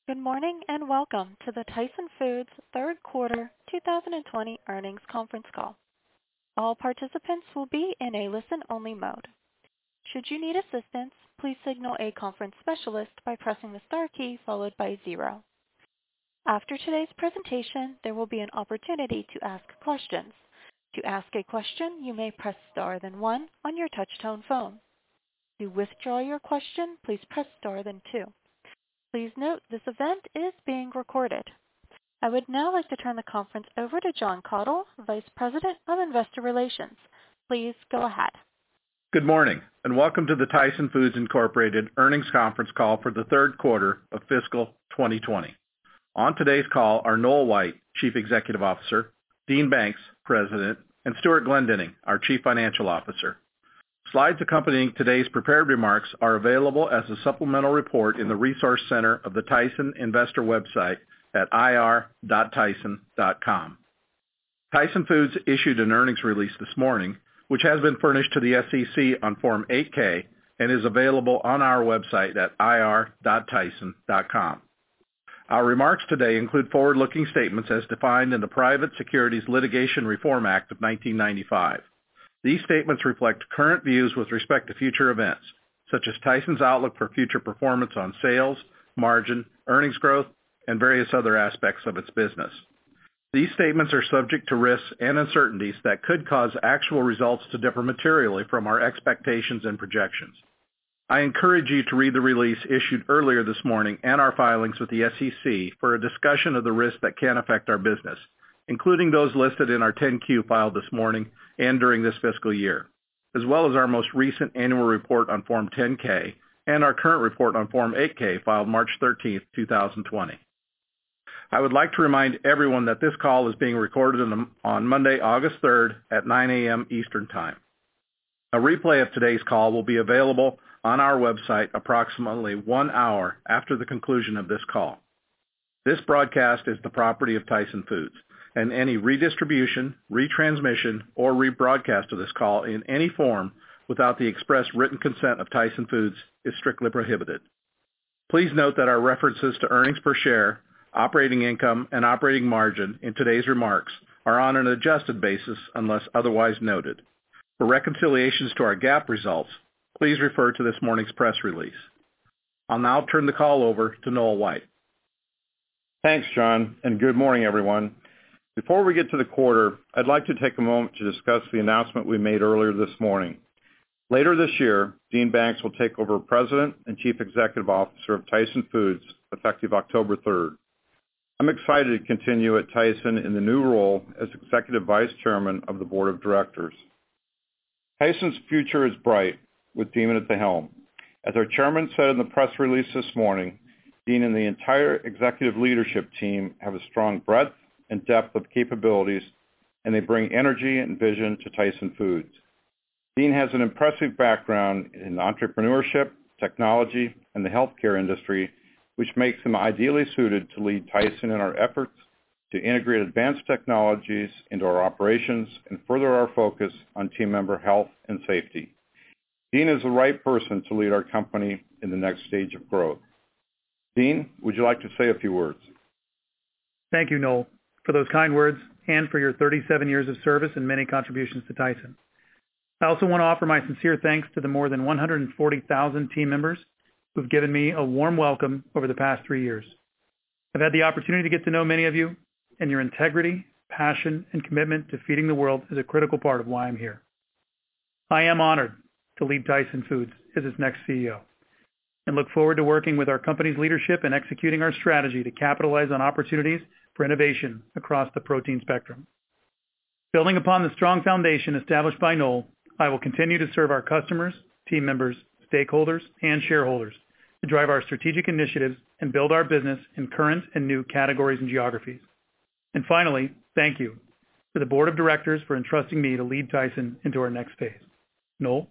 Good morning and welcome to the Tyson Foods third quarter 2020 earnings conference call. All participants will be in a listen-only mode. Should you need assistance, please signal a conference specialist by pressing the star key followed by 0. After today's presentation, there will be an opportunity to ask questions. To ask a question, you may press star then 1 on your touch-tone phone. To withdraw your question, please press star then 2. Please note this event is being recorded. I would now like to turn the conference over to Jon Kathol, Vice President of Investor Relations. Please go ahead. Good morning and welcome to the Tyson Foods Incorporated earnings conference call for the third quarter of fiscal 2020. On today's call are Noel White, Chief Executive Officer, Dean Banks, President, and Stewart Glendinning, our Chief Financial Officer. Slides accompanying today's prepared remarks are available as a supplemental report in the Resource Center of the Tyson Investor website at ir.tyson.com. Tyson Foods issued an earnings release this morning, which has been furnished to the SEC on Form 8-K and is available on our website at ir.tyson.com. Our remarks today include forward-looking statements as defined in the Private Securities Litigation Reform Act of 1995. These statements reflect current views with respect to future events, such as Tyson's outlook for future performance on sales, margin, earnings growth, and various other aspects of its business. These statements are subject to risks and uncertainties that could cause actual results to differ materially from our expectations and projections. I encourage you to read the release issued earlier this morning and our filings with the SEC for a discussion of the risks that can affect our business, including those listed in our 10-Q filed this morning and during this fiscal year, as well as our most recent annual report on Form 10-K and our current report on Form 8-K filed March 13, 2020. I would like to remind everyone that this call is being recorded on Monday, August 3rd at 9 a.m. Eastern Time. A replay of today's call will be available on our website approximately 1 hour after the conclusion of this call. This broadcast is the property of Tyson Foods, and any redistribution, retransmission, or rebroadcast of this call in any form without the express written consent of Tyson Foods is strictly prohibited. Please note that our references to earnings per share, operating income, and operating margin in today's remarks are on an adjusted basis unless otherwise noted. For reconciliations to our GAAP results, please refer to this morning's press release. I'll now turn the call over to Noel White. Thanks, John, and good morning, everyone. Before we get to the quarter, I'd like to take a moment to discuss the announcement we made earlier this morning. Later this year, Dean Banks will take over President and Chief Executive Officer of Tyson Foods effective October 3rd. I'm excited to continue at Tyson in the new role as Executive Vice Chairman of the Board of Directors. Tyson's future is bright with Dean at the helm. As our Chairman said in the press release this morning, Dean and the entire executive leadership team have a strong breadth and depth of capabilities, and they bring energy and vision to Tyson Foods. Dean has an impressive background in entrepreneurship, technology, and the healthcare industry, which makes him ideally suited to lead Tyson in our efforts to integrate advanced technologies into our operations and further our focus on team member health and safety. Dean is the right person to lead our company in the next stage of growth. Dean, would you like to say a few words? Thank you, Noel, for those kind words and for your 37 years of service and many contributions to Tyson. I also want to offer my sincere thanks to the more than 140,000 team members who've given me a warm welcome over the past 3 years. I've had the opportunity to get to know many of you, and your integrity, passion, and commitment to feeding the world is a critical part of why I'm here. I am honored to lead Tyson Foods as its next CEO and look forward to working with our company's leadership and executing our strategy to capitalize on opportunities for innovation across the protein spectrum. Building upon the strong foundation established by Noel, I will continue to serve our customers, team members, stakeholders, and shareholders to drive our strategic initiatives and build our business in current and new categories and geographies. And finally, thank you to the Board of Directors for entrusting me to lead Tyson into our next phase. Noel?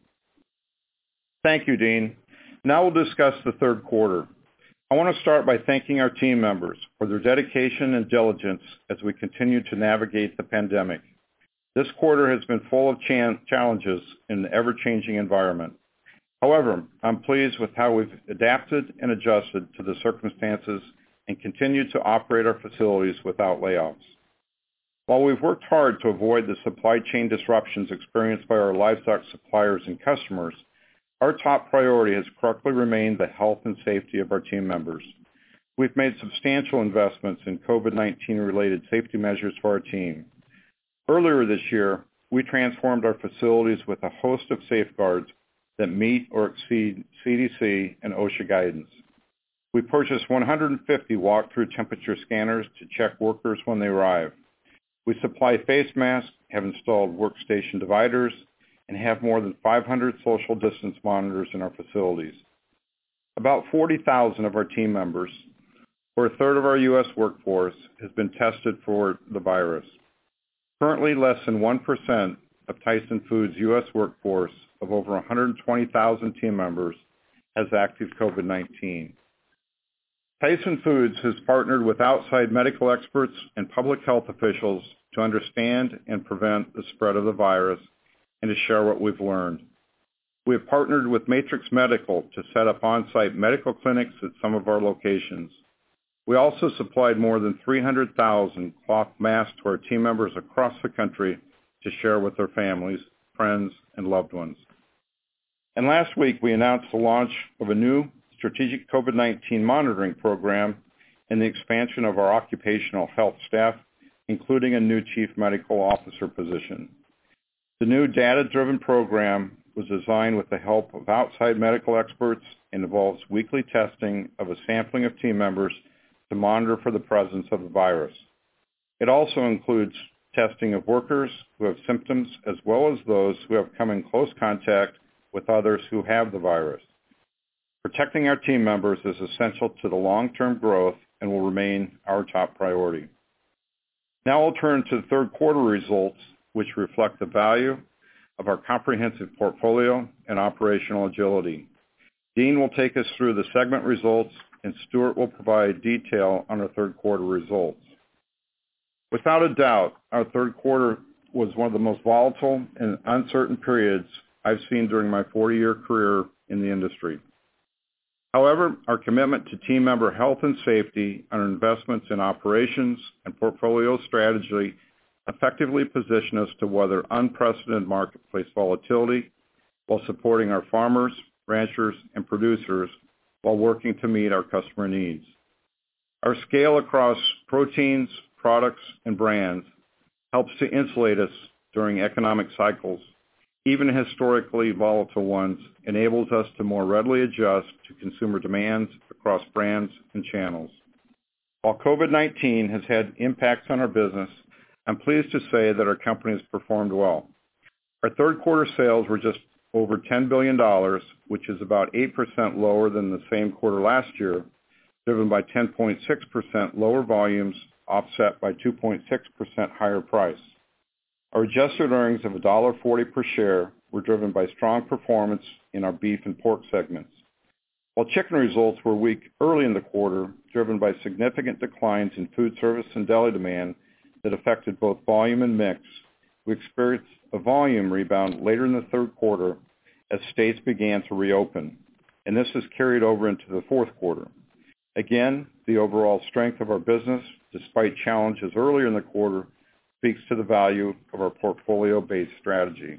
Thank you, Dean. Now we'll discuss the third quarter. I want to start by thanking our team members for their dedication and diligence as we continue to navigate the pandemic. This quarter has been full of challenges in an ever-changing environment. However, I'm pleased with how we've adapted and adjusted to the circumstances and continued to operate our facilities without layoffs. While we've worked hard to avoid the supply chain disruptions experienced by our livestock suppliers and customers, our top priority has correctly remained the health and safety of our team members. We've made substantial investments in COVID-19 related safety measures for our team. Earlier this year, we transformed our facilities with a host of safeguards that meet or exceed CDC and OSHA guidance. We purchased 150 walk-through temperature scanners to check workers when they arrive. We supply face masks, have installed workstation dividers, and have more than 500 social distance monitors in our facilities. About 40,000 of our team members, or a third of our U.S. workforce, has been tested for the virus. Currently, less than 1% of Tyson Foods' U.S. workforce of over 120,000 team members has active COVID-19. Tyson Foods has partnered with outside medical experts and public health officials to understand and prevent the spread of the virus and to share what we've learned. We have partnered with Matrix Medical to set up on-site medical clinics at some of our locations. We also supplied more than 300,000 cloth masks to our team members across the country to share with their families, friends, and loved ones. And last week, we announced the launch of a new strategic COVID-19 monitoring program and the expansion of our occupational health staff, including a new chief medical officer position. The new data-driven program was designed with the help of outside medical experts and involves weekly testing of a sampling of team members to monitor for the presence of the virus. It also includes testing of workers who have symptoms as well as those who have come in close contact with others who have the virus. Protecting our team members is essential to the long-term growth and will remain our top priority. Now I'll turn to the third quarter results, which reflect the value of our comprehensive portfolio and operational agility. Dean will take us through the segment results, and Stewart will provide detail on our third quarter results. Without a doubt, our third quarter was one of the most volatile and uncertain periods I've seen during my 40-year career in the industry. However, our commitment to team member health and safety and our investments in operations and portfolio strategy effectively position us to weather unprecedented marketplace volatility while supporting our farmers, ranchers, and producers while working to meet our customer needs. Our scale across proteins, products, and brands helps to insulate us during economic cycles. Even historically volatile ones enables us to more readily adjust to consumer demands across brands and channels. While COVID-19 has had impacts on our business, I'm pleased to say that our company has performed well. Our third quarter sales were just over $10 billion, which is about 8% lower than the same quarter last year, driven by 10.6% lower volumes, offset by 2.6% higher price. Our adjusted earnings of $1.40 per share were driven by strong performance in our beef and pork segments. While chicken results were weak early in the quarter, driven by significant declines in food service and deli demand that affected both volume and mix, we experienced a volume rebound later in the third quarter as states began to reopen, and this has carried over into the fourth quarter. Again, the overall strength of our business, despite challenges earlier in the quarter, speaks to the value of our portfolio-based strategy.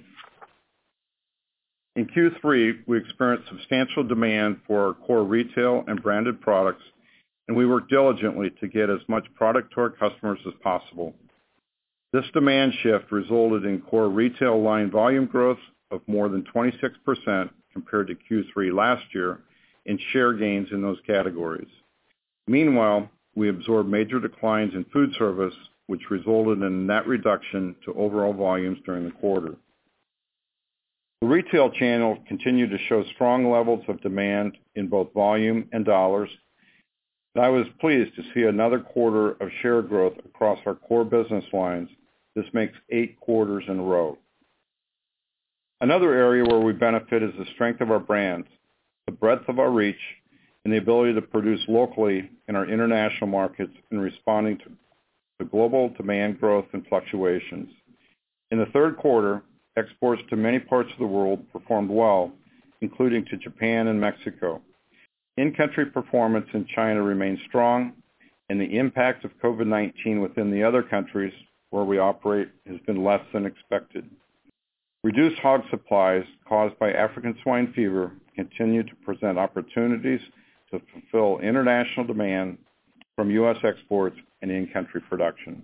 In Q3, we experienced substantial demand for our core retail and branded products, and we worked diligently to get as much product to our customers as possible. This demand shift resulted in core retail line volume growth of more than 26% compared to Q3 last year and share gains in those categories. Meanwhile, we absorbed major declines in food service, which resulted in a net reduction to overall volumes during the quarter. The retail channel continued to show strong levels of demand in both volume and dollars, and I was pleased to see another quarter of share growth across our core business lines. This makes 8 quarters in a row. Another area where we benefit is the strength of our brands, the breadth of our reach, and the ability to produce locally in our international markets in responding to the global demand growth and fluctuations. In the third quarter, exports to many parts of the world performed well, including to Japan and Mexico. In-country performance in China remains strong, and the impact of COVID-19 within the other countries where we operate has been less than expected. Reduced hog supplies caused by African swine fever continue to present opportunities to fulfill international demand from U.S. exports and in-country production.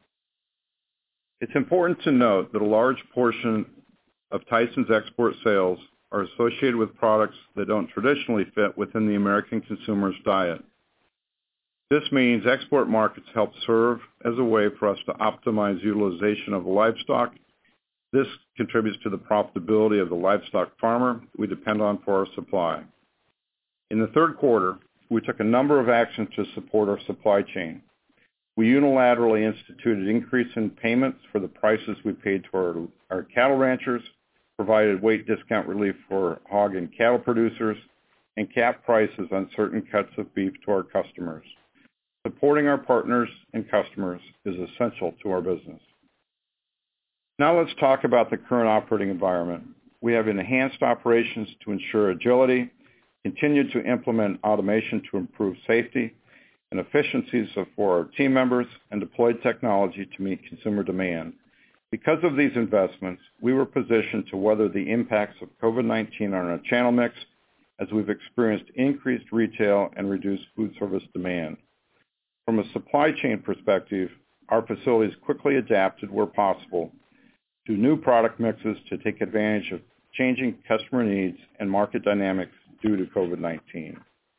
It's important to note that a large portion of Tyson's export sales are associated with products that don't traditionally fit within the American consumer's diet. This means export markets help serve as a way for us to optimize utilization of the livestock. This contributes to the profitability of the livestock farmer we depend on for our supply. In the third quarter, we took a number of actions to support our supply chain. We unilaterally instituted an increase in payments for the prices we paid to our cattle ranchers, provided weight discount relief for hog and cattle producers, and capped prices on certain cuts of beef to our customers. Supporting our partners and customers is essential to our business. Now let's talk about the current operating environment. We have enhanced operations to ensure agility, continued to implement automation to improve safety and efficiencies for our team members, and deployed technology to meet consumer demand. Because of these investments, we were positioned to weather the impacts of COVID-19 on our channel mix as we've experienced increased retail and reduced food service demand. From a supply chain perspective, our facilities quickly adapted where possible to new product mixes to take advantage of changing customer needs and market dynamics due to COVID-19.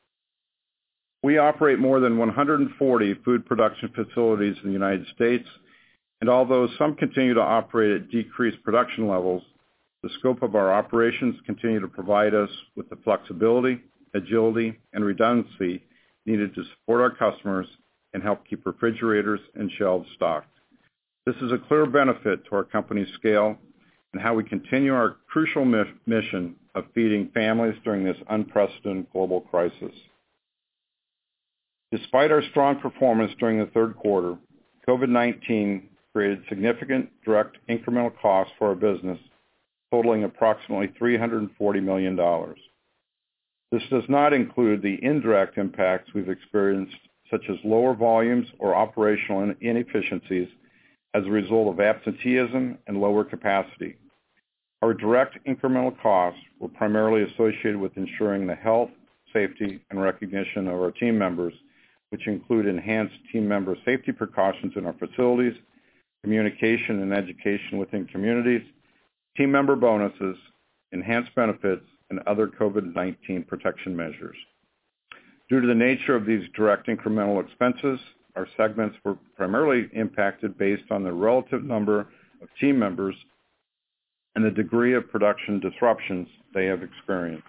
We operate more than 140 food production facilities in the United States, and although some continue to operate at decreased production levels, the scope of our operations continue to provide us with the flexibility, agility, and redundancy needed to support our customers and help keep refrigerators and shelves stocked. This is a clear benefit to our company's scale and how we continue our crucial mission of feeding families during this unprecedented global crisis. Despite our strong performance during the third quarter, COVID-19 created significant direct incremental costs for our business, totaling approximately $340 million. This does not include the indirect impacts we've experienced, such as lower volumes or operational inefficiencies as a result of absenteeism and lower capacity. Our direct incremental costs were primarily associated with ensuring the health, safety, and recognition of our team members, which include enhanced team member safety precautions in our facilities, communication and education within communities, team member bonuses, enhanced benefits, and other COVID-19 protection measures. Due to the nature of these direct incremental expenses, our segments were primarily impacted based on the relative number of team members and the degree of production disruptions they have experienced.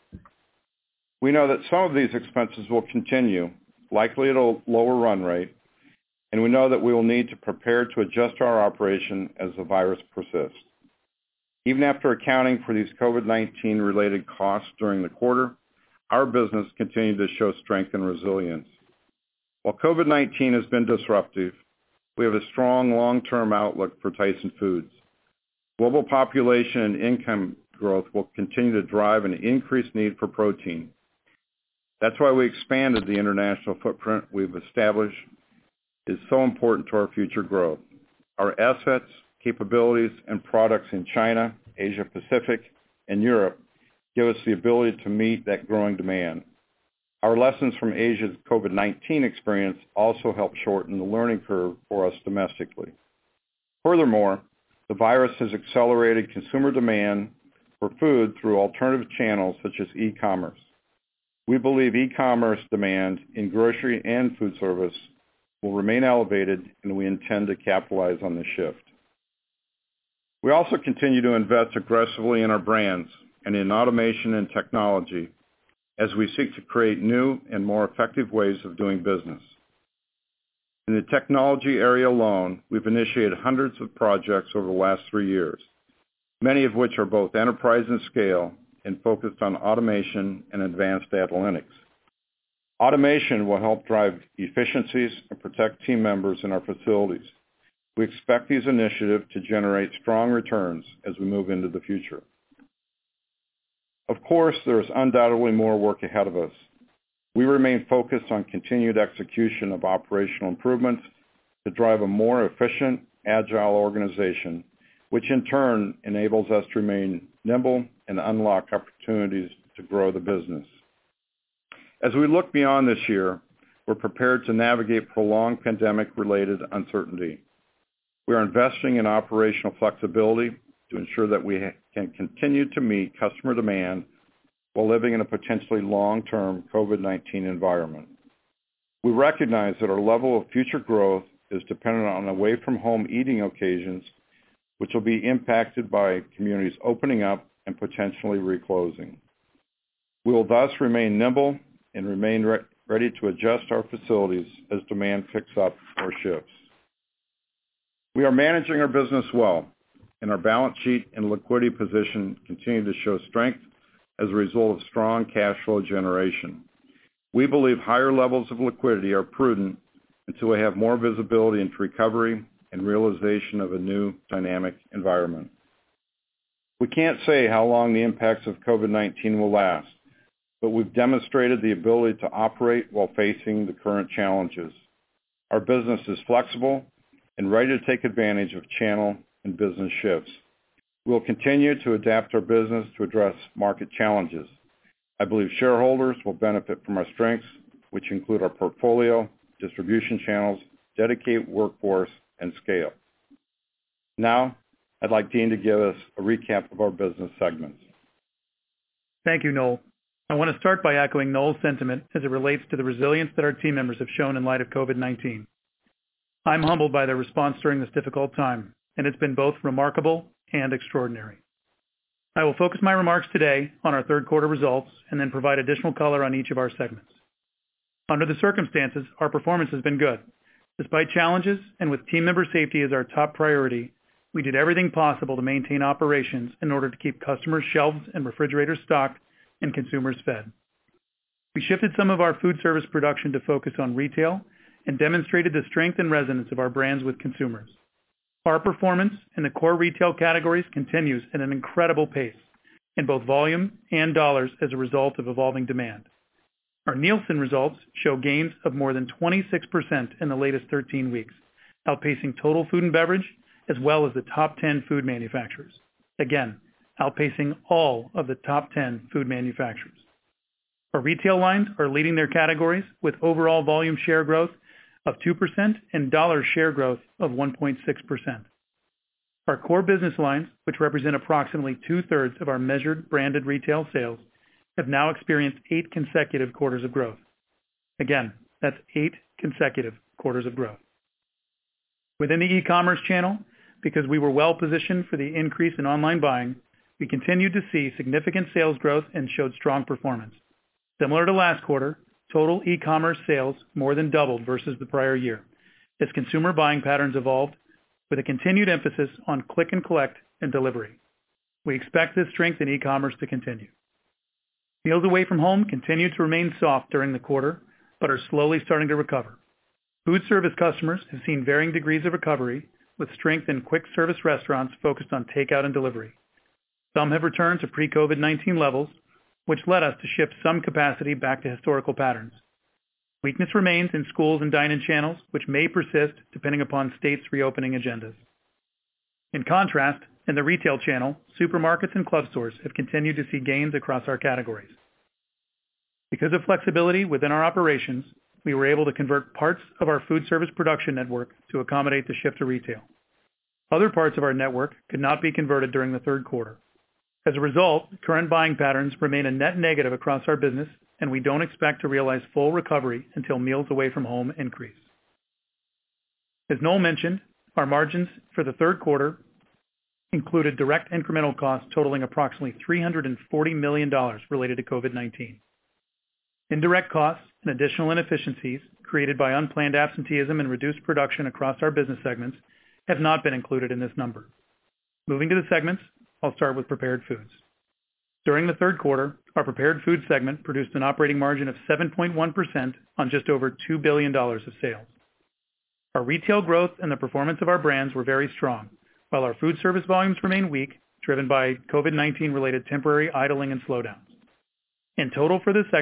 We know that some of these expenses will continue, likely at a lower run rate, and we know that we will need to prepare to adjust our operation as the virus persists. Even after accounting for these COVID-19 related costs during the quarter, our business continued to show strength and resilience. While COVID-19 has been disruptive, we have a strong long-term outlook for Tyson Foods. Global population and income growth will continue to drive an increased need for protein. That's why we expanded the international footprint we've established is so important to our future growth. Our assets, capabilities, and products in China, Asia Pacific, and Europe give us the ability to meet that growing demand. Our lessons from Asia's COVID-19 experience also help shorten the learning curve for us domestically. Furthermore, the virus has accelerated consumer demand for food through alternative channels such as e-commerce. We believe e-commerce demand in grocery and food service will remain elevated, and we intend to capitalize on this shift. We also continue to invest aggressively in our brands and in automation and technology as we seek to create new and more effective ways of doing business. In the technology area alone, we've initiated hundreds of projects over the last 3 years, many of which are both enterprise in scale and focused on automation and advanced analytics. Automation will help drive efficiencies and protect team members in our facilities. We expect these initiatives to generate strong returns as we move into the future. Of course, there is undoubtedly more work ahead of us. We remain focused on continued execution of operational improvements to drive a more efficient, agile organization, which in turn enables us to remain nimble and unlock opportunities to grow the business. As we look beyond this year, we're prepared to navigate prolonged pandemic-related uncertainty. We are investing in operational flexibility to ensure that we can continue to meet customer demand while living in a potentially long-term COVID-19 environment. We recognize that our level of future growth is dependent on away-from-home eating occasions, which will be impacted by communities opening up and potentially reclosing. We will thus remain nimble and remain ready to adjust our facilities as demand picks up or shifts. We are managing our business well, and our balance sheet and liquidity position continue to show strength as a result of strong cash flow generation. We believe higher levels of liquidity are prudent until we have more visibility into recovery and realization of a new dynamic environment. We can't say how long the impacts of COVID-19 will last, but we've demonstrated the ability to operate while facing the current challenges. Our business is flexible and ready to take advantage of channel and business shifts. We'll continue to adapt our business to address market challenges. I believe shareholders will benefit from our strengths, which include our portfolio, distribution channels, dedicated workforce, and scale. Now, I'd like Dean to give us a recap of our business segments. Thank you, Noel. I want to start by echoing Noel's sentiment as it relates to the resilience that our team members have shown in light of COVID-19. I'm humbled by their response during this difficult time, and it's been both remarkable and extraordinary. I will focus my remarks today on our third quarter results and then provide additional color on each of our segments. Under the circumstances, our performance has been good. Despite challenges and with team member safety as our top priority, we did everything possible to maintain operations in order to keep customers' shelves and refrigerators stocked and consumers fed. We shifted some of our food service production to focus on retail and demonstrated the strength and resonance of our brands with consumers. Our performance in the core retail categories continues at an incredible pace in both volume and dollars as a result of evolving demand. Our Nielsen results show gains of more than 26% in the latest 13 weeks, outpacing total food and beverage as well as the top 10 food manufacturers. Again, outpacing all of the top 10 food manufacturers. Our retail lines are leading their categories with overall volume share growth of 2% and dollar share growth of 1.6%. Our core business lines, which represent approximately 2/3 of our measured branded retail sales, have now experienced 8 consecutive quarters of growth. Again, that's 8 consecutive quarters of growth. Within the e-commerce channel, because we were well positioned for the increase in online buying, we continued to see significant sales growth and showed strong performance. Similar to last quarter, total e-commerce sales more than doubled versus the prior year as consumer buying patterns evolved with a continued emphasis on click and collect and delivery. We expect this strength in e-commerce to continue. Meals away from home continued to remain soft during the quarter, but are slowly starting to recover. Food service customers have seen varying degrees of recovery with strength in quick service restaurants focused on takeout and delivery. Some have returned to pre-COVID-19 levels, which led us to shift some capacity back to historical patterns. Weakness remains in schools and dine-in channels, which may persist depending upon states' reopening agendas. In contrast, in the retail channel, supermarkets and club stores have continued to see gains across our categories. Because of flexibility within our operations, we were able to convert parts of our food service production network to accommodate the shift to retail. Other parts of our network could not be converted during the third quarter. As a result, current buying patterns remain a net negative across our business, and we don't expect to realize full recovery until meals away from home increase. As Noel mentioned, our margins for the third quarter included direct incremental costs totaling approximately $340 million related to COVID-19. Indirect costs and additional inefficiencies created by unplanned absenteeism and reduced production across our business segments have not been included in this number. Moving to the segments, I'll start with prepared foods. During the third quarter, our prepared food segment produced an operating margin of 7.1% on just over $2 billion of sales. Our retail growth and the performance of our brands were very strong, while our food service volumes remain weak, driven by COVID-19 related temporary idling and slowdowns. In total for this segment,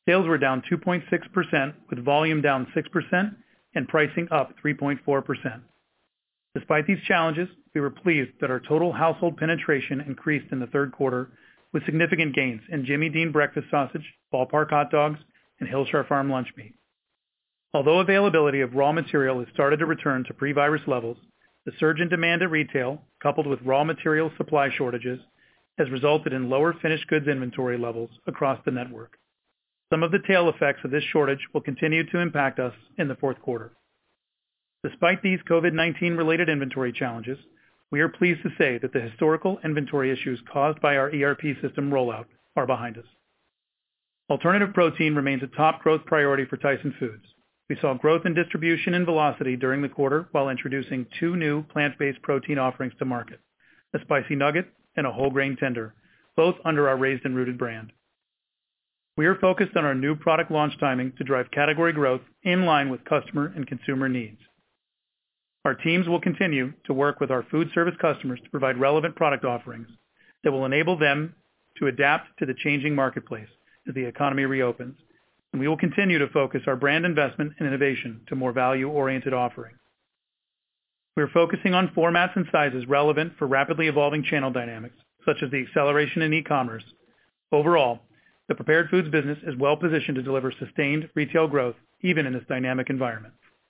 Sales were down 2.6%, with volume down 6% and pricing up 3.4%. Despite these challenges, we were pleased that our total household penetration increased in the third quarter with significant gains in Jimmy Dean breakfast sausage, Ballpark hot dogs, and Hillshire Farm lunch meat. Although availability of raw material has started to return to pre-virus levels, the surge in demand at retail, coupled with raw material supply shortages, has resulted in lower finished goods inventory levels across the network. Some of the tail effects of this shortage will continue to impact us in the fourth quarter. Despite these COVID-19 related inventory challenges, we are pleased to say that the historical inventory issues caused by our ERP system rollout are behind us. Alternative protein remains a top growth priority for Tyson Foods. We saw growth in distribution and velocity during the quarter while introducing 2 new plant-based protein offerings to market, a spicy nugget and a whole grain tender, both under our Raised and Rooted brand. We are focused on our new product launch timing to drive category growth in line with customer and consumer needs. Our teams will continue to work with our food service customers to provide relevant product offerings that will enable them to adapt to the changing marketplace as the economy reopens, and we will continue to focus our brand investment and innovation to more value-oriented offerings. We are focusing on formats and sizes relevant for rapidly evolving channel dynamics, such as the acceleration in e-commerce. Overall, the prepared foods business is well positioned to deliver sustained retail growth even in this dynamic environment.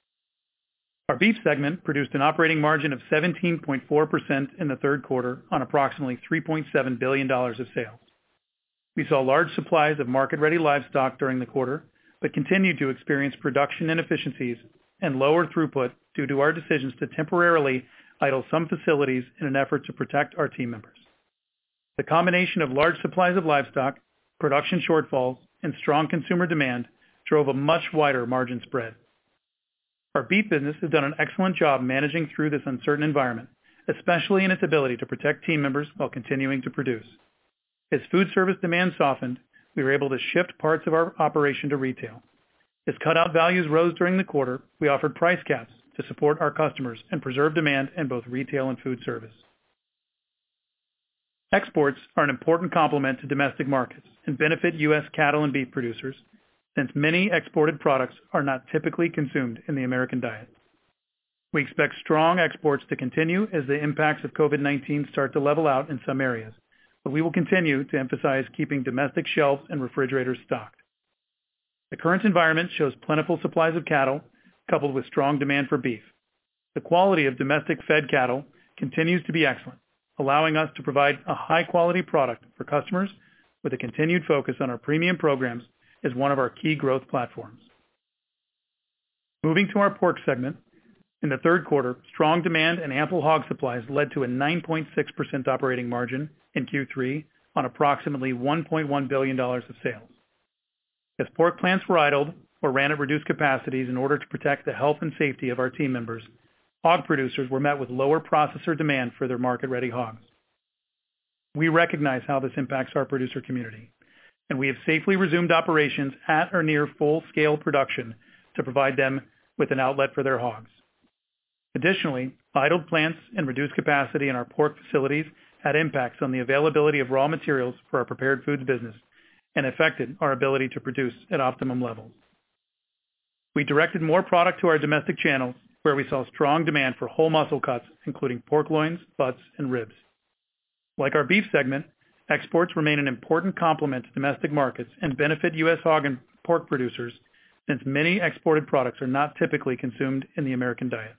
Our beef segment produced an operating margin of 17.4% in the third quarter on approximately $3.7 billion of sales. We saw large supplies of market-ready livestock during the quarter, but continued to experience production inefficiencies and lower throughput due to our decisions to temporarily idle some facilities in an effort to protect our team members. The combination of large supplies of livestock, production shortfalls, and strong consumer demand drove a much wider margin spread. Our beef business has done an excellent job managing through this uncertain environment, especially in its ability to protect team members while continuing to produce. As food service demand softened, we were able to shift parts of our operation to retail. As cutout values rose during the quarter, we offered price caps to support our customers and preserve demand in both retail and food service. Exports are an important complement to domestic markets and benefit U.S. cattle and beef producers, since many exported products are not typically consumed in the American diet. We expect strong exports to continue as the impacts of COVID-19 start to level out in some areas, but we will continue to emphasize keeping domestic shelves and refrigerators stocked. The current environment shows plentiful supplies of cattle, coupled with strong demand for beef. The quality of domestic fed cattle continues to be excellent, allowing us to provide a high-quality product for customers with a continued focus on our premium programs as one of our key growth platforms. Moving to our pork segment, in the third quarter, strong demand and ample hog supplies led to a 9.6% operating margin in Q3 on approximately $1.1 billion of sales. As pork plants were idled or ran at reduced capacities in order to protect the health and safety of our team members, hog producers were met with lower processor demand for their market-ready hogs. We recognize how this impacts our producer community, and we have safely resumed operations at or near full-scale production to provide them with an outlet for their hogs. Additionally, idled plants and reduced capacity in our pork facilities had impacts on the availability of raw materials for our prepared foods business and affected our ability to produce at optimum levels. We directed more product to our domestic channels, where we saw strong demand for whole muscle cuts, including pork loins, butts, and ribs. Like our beef segment, exports remain an important complement to domestic markets and benefit U.S. hog and pork producers, since many exported products are not typically consumed in the American diet.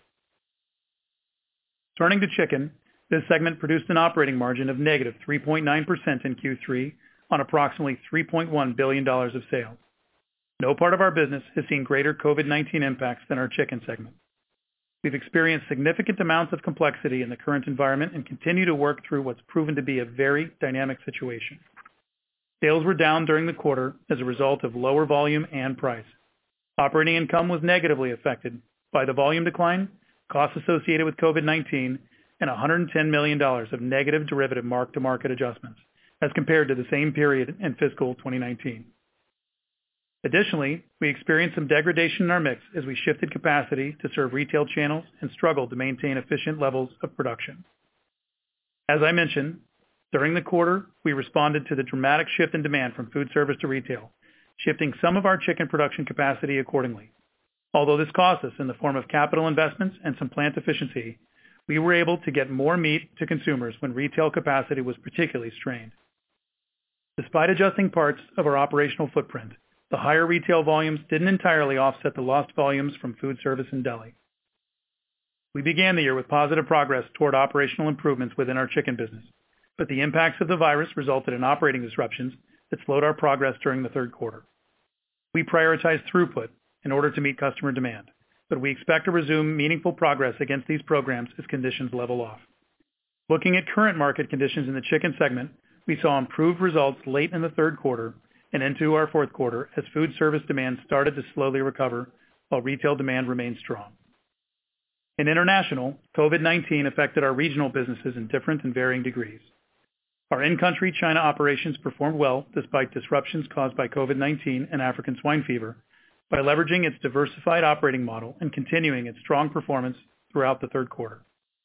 Turning to chicken, this segment produced an operating margin of negative 3.9% in Q3 on approximately $3.1 billion of sales. No part of our business has seen greater COVID-19 impacts than our chicken segment. We've experienced significant amounts of complexity in the current environment and continue to work through what's proven to be a very dynamic situation. Sales were down during the quarter as a result of lower volume and price. Operating income was negatively affected by the volume decline, costs associated with COVID-19, and $110 million of negative derivative mark-to-market adjustments as compared to the same period in fiscal 2019. Additionally, we experienced some degradation in our mix as we shifted capacity to serve retail channels and struggled to maintain efficient levels of production. As I mentioned, during the quarter, we responded to the dramatic shift in demand from food service to retail, shifting some of our chicken production capacity accordingly. Although this cost us in the form of capital investments and some plant efficiency, we were able to get more meat to consumers when retail capacity was particularly strained. Despite adjusting parts of our operational footprint, the higher retail volumes didn't entirely offset the lost volumes from food service and deli. We began the year with positive progress toward operational improvements within our chicken business, but the impacts of the virus resulted in operating disruptions that slowed our progress during the third quarter. We prioritized throughput in order to meet customer demand, but we expect to resume meaningful progress against these programs as conditions level off. Looking at current market conditions in the chicken segment, we saw improved results late in the third quarter and into our fourth quarter as food service demand started to slowly recover while retail demand remained strong. In international, COVID-19 affected our regional businesses in different and varying degrees. Our in-country China operations performed well despite disruptions caused by COVID-19 and African swine fever by leveraging its diversified operating model and continuing its strong performance throughout the third quarter.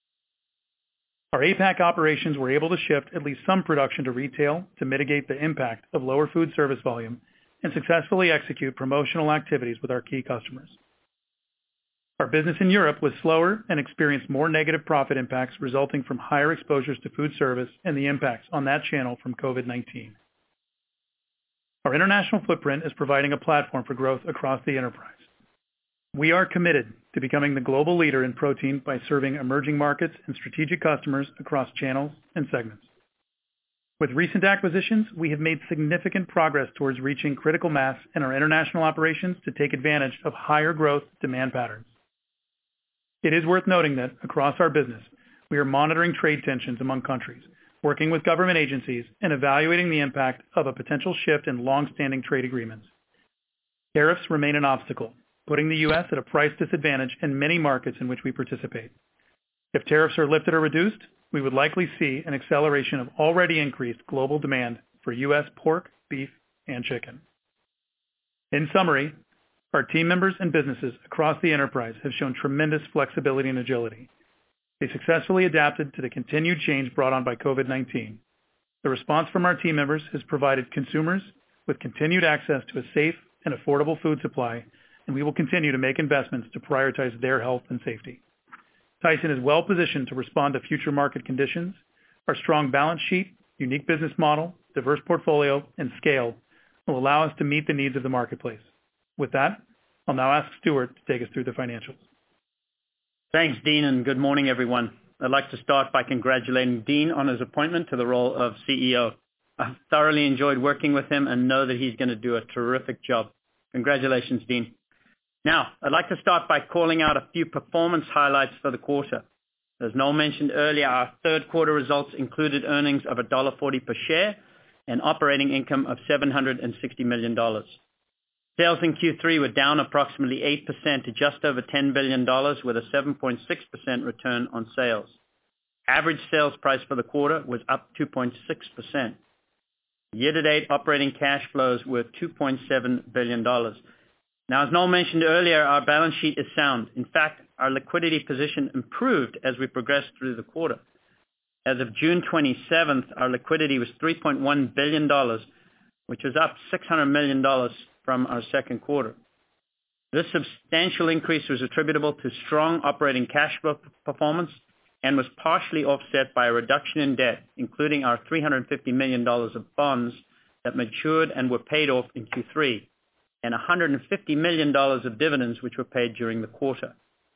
Our APAC operations were able to shift at least some production to retail to mitigate the impact of lower food service volume and successfully execute promotional activities with our key customers. Our business in Europe was slower and experienced more negative profit impacts resulting from higher exposures to food service and the impacts on that channel from COVID-19. Our international footprint is providing a platform for growth across the enterprise. We are committed to becoming the global leader in protein by serving emerging markets and strategic customers across channels and segments. With recent acquisitions, we have made significant progress towards reaching critical mass in our international operations to take advantage of higher growth demand patterns. It is worth noting that across our business, we are monitoring trade tensions among countries, working with government agencies, and evaluating the impact of a potential shift in long-standing trade agreements. Tariffs remain an obstacle, putting the U.S. at a price disadvantage in many markets in which we participate. If tariffs are lifted or reduced, we would likely see an acceleration of already increased global demand for U.S. pork, beef, and chicken. In summary, our team members and businesses across the enterprise have shown tremendous flexibility and agility. They successfully adapted to the continued change brought on by COVID-19. The response from our team members has provided consumers with continued access to a safe and affordable food supply, and we will continue to make investments to prioritize their health and safety. Tyson is well positioned to respond to future market conditions. Our strong balance sheet, unique business model, diverse portfolio, and scale will allow us to meet the needs of the marketplace. With that, I'll now ask Stewart to take us through the financials. Thanks, Dean, and good morning, everyone. I'd like to start by congratulating Dean on his appointment to the role of CEO. I've thoroughly enjoyed working with him and know that he's going to do a terrific job. Congratulations, Dean. Now, I'd like to start by calling out a few performance highlights for the quarter. As Noel mentioned earlier, our third quarter results included earnings of $1.40 per share and operating income of $760 million. Sales in Q3 were down approximately 8% to just over $10 billion with a 7.6% return on sales. Average sales price for the quarter was up 2.6%. Year-to-date operating cash flows were $2.7 billion. Now, as Noel mentioned earlier, our balance sheet is sound. In fact, our liquidity position improved as we progressed through the quarter. As of June 27th, our liquidity was $3.1 billion, which was up $600 million from our second quarter. This substantial increase was attributable to strong operating cash flow performance and was partially offset by a reduction in debt, including our $350 million of bonds that matured and were paid off in Q3, and $150 million of dividends which were paid during the quarter.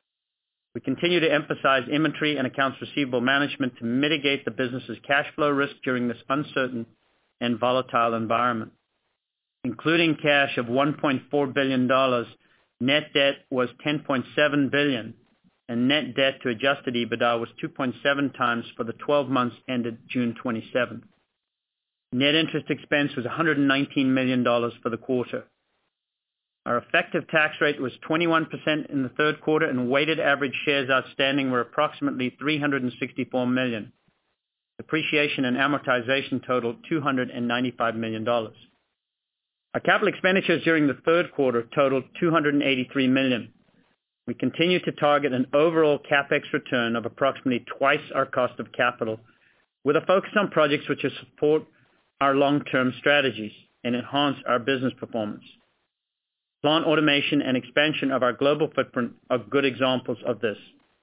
We continue to emphasize inventory and accounts receivable management to mitigate the business's cash flow risk during this uncertain and volatile environment. Including cash of $1.4 billion, net debt was $10.7 billion, and net debt to adjusted EBITDA was 2.7 times for the 12 months ended June 27th. Net interest expense was $119 million for the quarter. Our effective tax rate was 21% in the third quarter, and weighted average shares outstanding were approximately 364 million. Depreciation and amortization totaled $295 million. Our capital expenditures during the third quarter totaled $283 million. We continue to target an overall CapEx return of approximately twice our cost of capital, with a focus on projects which support our long-term strategies, and enhance our business performance. Plant automation and expansion of our global footprint are good examples of this.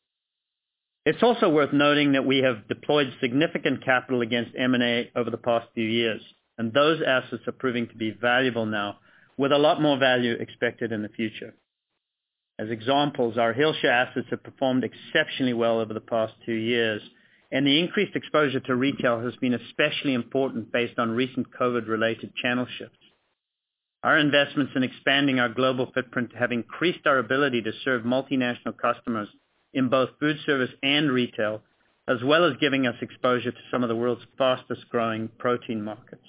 It's also worth noting that we have deployed significant capital against M&A over the past few years, and those assets are proving to be valuable now, with a lot more value expected in the future. As examples, our Hillshire assets have performed exceptionally well over the past 2 years, and the increased exposure to retail has been especially important based on recent COVID-related channel shifts. Our investments in expanding our global footprint have increased our ability to serve multinational customers in both food service and retail, as well as giving us exposure to some of the world's fastest-growing protein markets.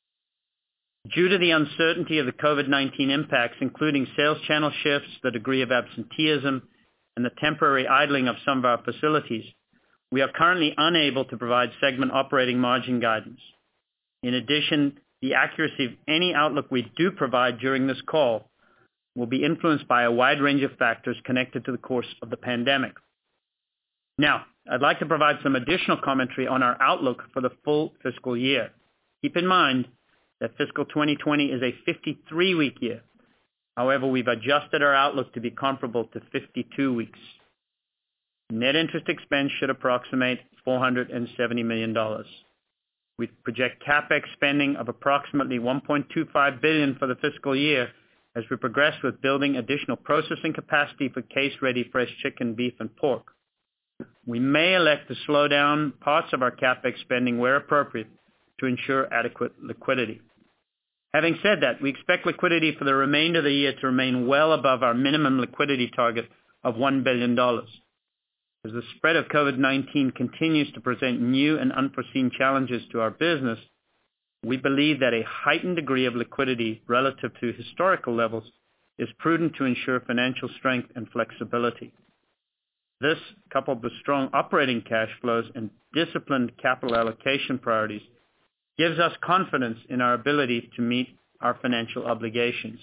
Due to the uncertainty of the COVID-19 impacts, including sales channel shifts, the degree of absenteeism, and the temporary idling of some of our facilities, we are currently unable to provide segment operating margin guidance. In addition, the accuracy of any outlook we do provide during this call will be influenced by a wide range of factors connected to the course of the pandemic. Now, I'd like to provide some additional commentary on our outlook for the full fiscal year. Keep in mind that fiscal 2020 is a 53-week year. However, we've adjusted our outlook to be comparable to 52 weeks. Net interest expense should approximate $470 million. We project CapEx spending of approximately $1.25 billion for the fiscal year as we progress with building additional processing capacity for case-ready fresh chicken, beef, and pork. We may elect to slow down parts of our CapEx spending where appropriate to ensure adequate liquidity. Having said that, we expect liquidity for the remainder of the year to remain well above our minimum liquidity target of $1 billion. As the spread of COVID-19 continues to present new and unforeseen challenges to our business, we believe that a heightened degree of liquidity relative to historical levels is prudent to ensure financial strength and flexibility. This, coupled with strong operating cash flows and disciplined capital allocation priorities, gives us confidence in our ability to meet our financial obligations.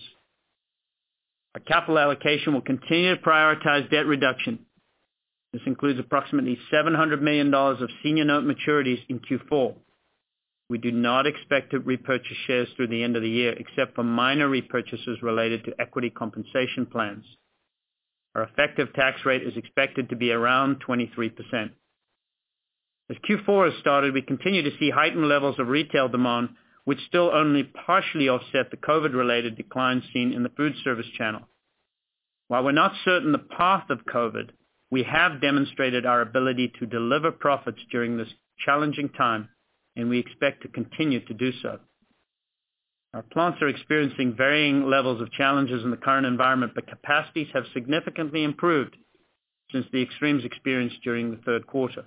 Our capital allocation will continue to prioritize debt reduction. This includes approximately $700 million of senior note maturities in Q4. We do not expect to repurchase shares through the end of the year, except for minor repurchases related to equity compensation plans. Our effective tax rate is expected to be around 23%. As Q4 has started, we continue to see heightened levels of retail demand, which still only partially offset the COVID-related declines seen in the food service channel. While we're not certain the path of COVID, we have demonstrated our ability to deliver profits during this challenging time, and we expect to continue to do so. Our plants are experiencing varying levels of challenges in the current environment, but capacities have significantly improved since the extremes experienced during the third quarter.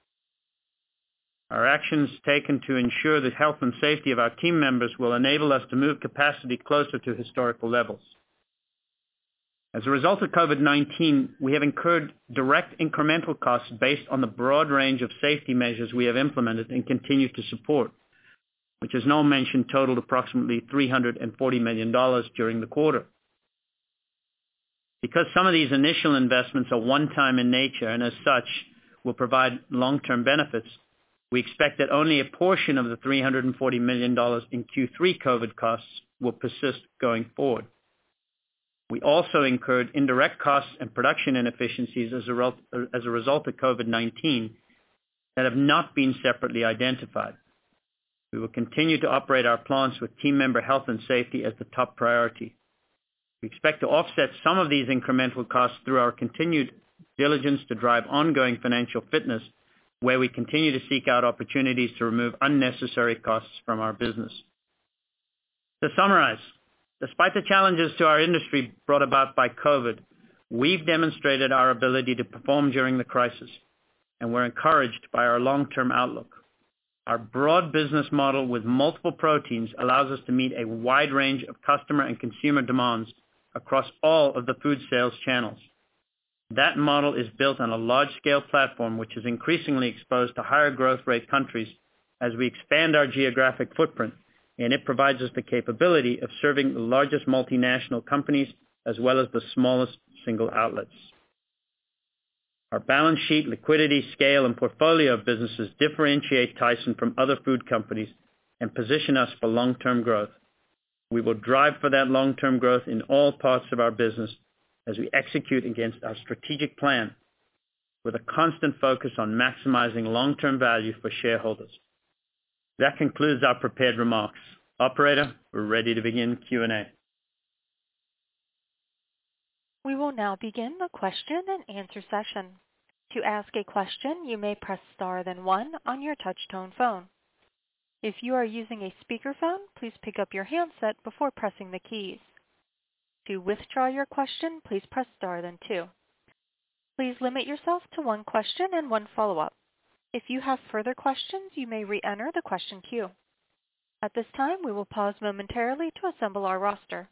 Our actions taken to ensure the health and safety of our team members will enable us to move capacity closer to historical levels. As a result of COVID-19, we have incurred direct incremental costs based on the broad range of safety measures we have implemented and continue to support, which, as Noel mentioned, totaled approximately $340 million during the quarter. Because some of these initial investments are one-time in nature and as such will provide long-term benefits, we expect that only a portion of the $340 million in Q3 COVID costs will persist going forward. We also incurred indirect costs and production inefficiencies as a result of COVID-19 that have not been separately identified. We will continue to operate our plants with team member health and safety as the top priority. We expect to offset some of these incremental costs through our continued diligence to drive ongoing financial fitness, where we continue to seek out opportunities to remove unnecessary costs from our business. To summarize, despite the challenges to our industry brought about by COVID, we've demonstrated our ability to perform during the crisis, and we're encouraged by our long-term outlook. Our broad business model with multiple proteins allows us to meet a wide range of customer and consumer demands across all of the food sales channels. That model is built on a large-scale platform which is increasingly exposed to higher growth rate countries as we expand our geographic footprint, and it provides us the capability of serving the largest multinational companies as well as the smallest single outlets. Our balance sheet, liquidity, scale, and portfolio of businesses differentiate Tyson from other food companies and position us for long-term growth. We will drive for that long-term growth in all parts of our business as we execute against our strategic plan with a constant focus on maximizing long-term value for shareholders. That concludes our prepared remarks. Operator, we're ready to begin Q&A. We will now begin the question and answer session. To ask a question, you may press star then one on your touch-tone phone. If you are using a speakerphone, please pick up your handset before pressing the keys. To withdraw your question, please press star then two. Please limit yourself to one question and one follow-up. If you have further questions, you may re-enter the question queue. At this time, we will pause momentarily to assemble our roster.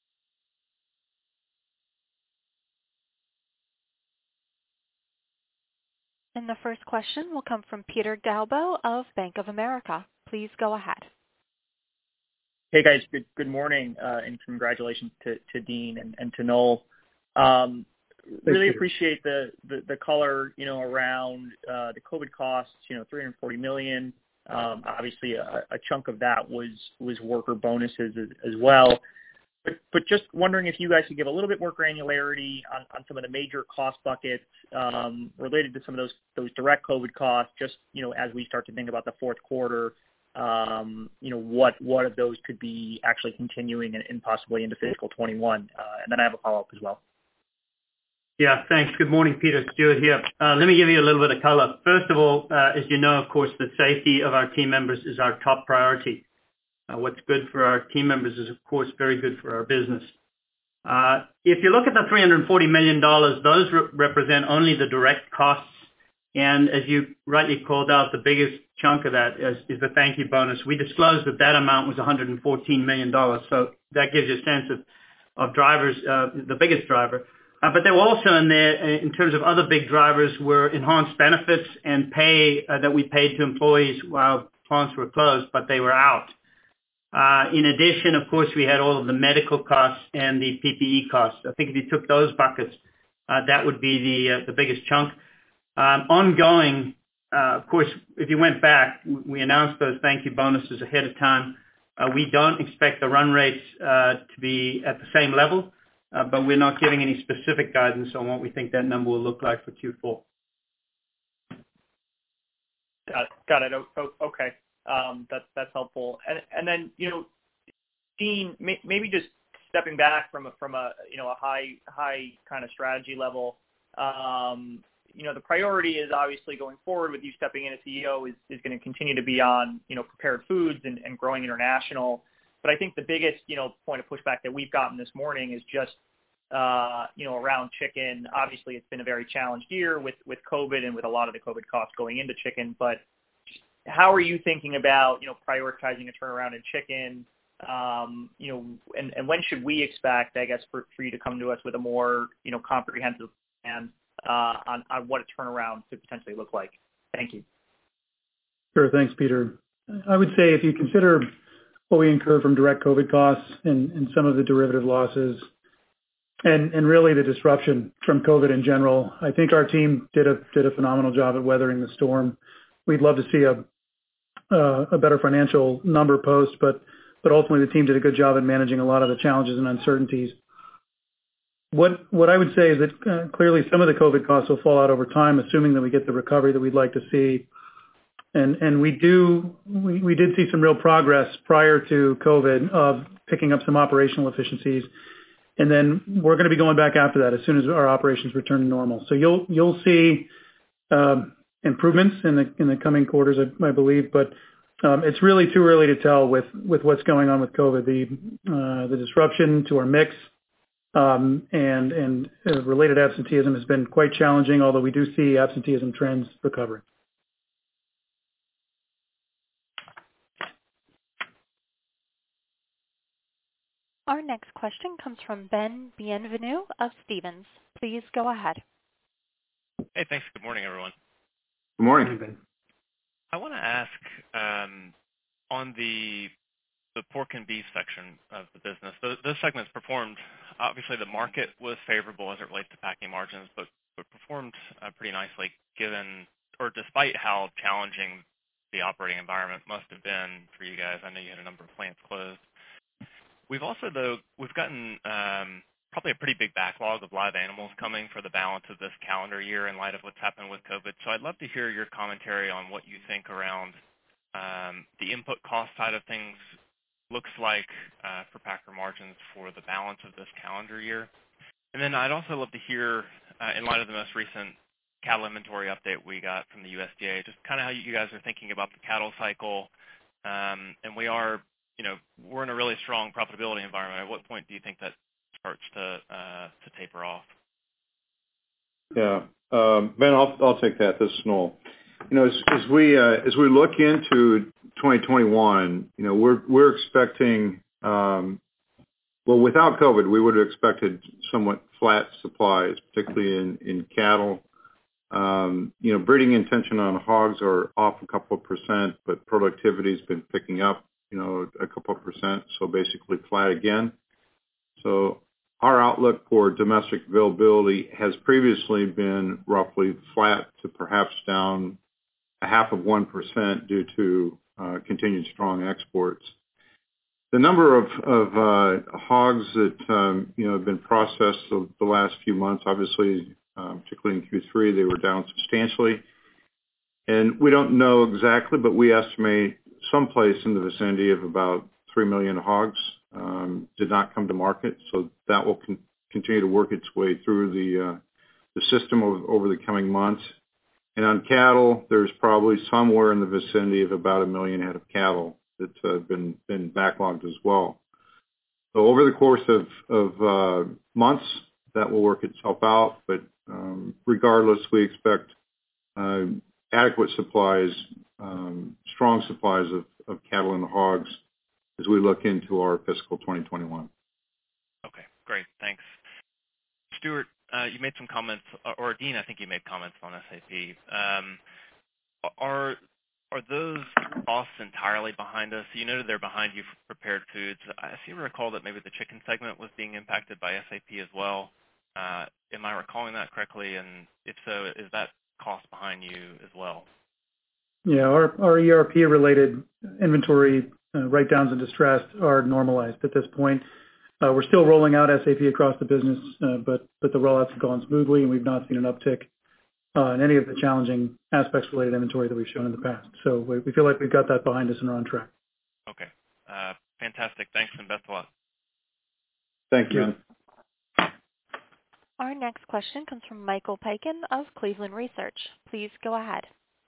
And the first question will come from Peter Galbo of Bank of America. Please go ahead. Hey guys, good morning, and congratulations to Dean and to Noel. Really appreciate the color, around the COVID costs, $340 million. Obviously a chunk of that was worker bonuses as well. But just wondering if you guys could give a little bit more granularity on some of the major cost buckets related to some of those direct COVID costs, just, as we start to think about the fourth quarter, what of those could be actually continuing and possibly into fiscal 21. And then I have a follow-up as well. Yeah, thanks. Good morning, Peter. Stuart here. Let me give you a little bit of color. First of all, as you know, of course, the safety of our team members is our top priority. What's good for our team members is, of course, very good for our business. If you look at the $340 million, those represent only the direct costs. And as you rightly called out, the biggest chunk of that is the thank you bonus. We disclosed that amount was $114 million. So that gives you a sense of drivers, the biggest driver. But they were also in there, in terms of other big drivers, were enhanced benefits and pay that we paid to employees while plants were closed, but they were out. In addition, of course, we had all of the medical costs and the PPE costs. I think if you took those buckets, that would be the biggest chunk. Ongoing, of course, if you went back, we announced those thank you bonuses ahead of time. We don't expect the run rates to be at the same level, but we're not giving any specific guidance on what we think that number will look like for Q4. Got it. Okay. That's helpful. And then, Dean, maybe just stepping back from a high kind of strategy level, the priority is obviously going forward with you stepping in as CEO is going to continue to be on, prepared foods and growing international. But I think the biggest, point of pushback that we've gotten this morning is just, around chicken. Obviously, it's been a very challenged year with COVID and with a lot of the COVID costs going into chicken. But how are you thinking about, prioritizing a turnaround in chicken? And when should we expect, I guess, for you to come to us with a more, comprehensive plan on what a turnaround could potentially look like? Thank you. Sure. Thanks, Peter. I would say if you consider what we incurred from direct COVID costs and some of the derivative losses and really the disruption from COVID in general, I think our team did a phenomenal job at weathering the storm. We'd love to see a better financial number post, but ultimately the team did a good job at managing a lot of the challenges and uncertainties. What I would say is that clearly some of the COVID costs will fall out over time, assuming that we get the recovery that we'd like to see. And we did see some real progress prior to COVID of picking up some operational efficiencies. And then we're going to be going back after that as soon as our operations return to normal. So you'll see improvements in the coming quarters, I believe, but it's really too early to tell with what's going on with COVID. The disruption to our mix and related absenteeism has been quite challenging, although we do see absenteeism trends recovering. Our next question comes from Ben Bienvenu of Stephens. Please go ahead. Hey, thanks. Good morning, everyone. Good morning. Ben. I want to ask on the pork and beef section of the business, those segments performed, obviously the market was favorable as it relates to packing margins, but performed pretty nicely despite how challenging the operating environment must have been for you guys. I know you had a number of plants closed. We've gotten probably a pretty big backlog of live animals coming for the balance of this calendar year in light of what's happened with COVID. So I'd love to hear your commentary on what you think around the input cost side of things looks like for packer margins for the balance of this calendar year. And then I'd also love to hear, in light of the most recent cattle inventory update we got from the USDA, just kind of how you guys are thinking about the cattle cycle. And we're in a really strong profitability environment. At what point do you think that starts to taper off? Yeah, Ben, I'll take that. This is Noel. As we look into 2021, we're expecting, without COVID, we would have expected somewhat flat supplies, particularly in cattle. Breeding intention on hogs are off a couple of percent, but productivity's been picking up, a couple of percent, so basically flat again. So our outlook for domestic availability has previously been roughly flat to perhaps down 0.5% due to continued strong exports. The number of hogs that have been processed the last few months, obviously, particularly in Q3, they were down substantially. And we don't know exactly, but we estimate someplace in the vicinity of about 3 million hogs did not come to market. So that will continue to work its way through the system over the coming months. And on cattle, there's probably somewhere in the vicinity of about 1 million head of cattle that have been backlogged as well. So over the course of months, that will work itself out. But regardless, we expect adequate supplies, strong supplies of cattle and hogs as we look into our fiscal 2021. Okay, great. Thanks. Stewart, you made some comments, or Dean, I think you made comments on SAP. Are those costs entirely behind us? You noted they're behind you for prepared foods. I seem to recall that maybe the chicken segment was being impacted by SAP as well. Am I recalling that correctly? And if so, is that cost behind you as well? Yeah, our ERP-related inventory write-downs and distress are normalized at this point. We're still rolling out SAP across the business, but the rollouts have gone smoothly, and we've not seen an uptick in any of the challenging aspects related to inventory that we've shown in the past. So we feel like we've got that behind us and are on track. Okay. Fantastic. Thanks, and best of luck. Thank you. Our next question comes from Michael Piken of Cleveland Research. Please go ahead.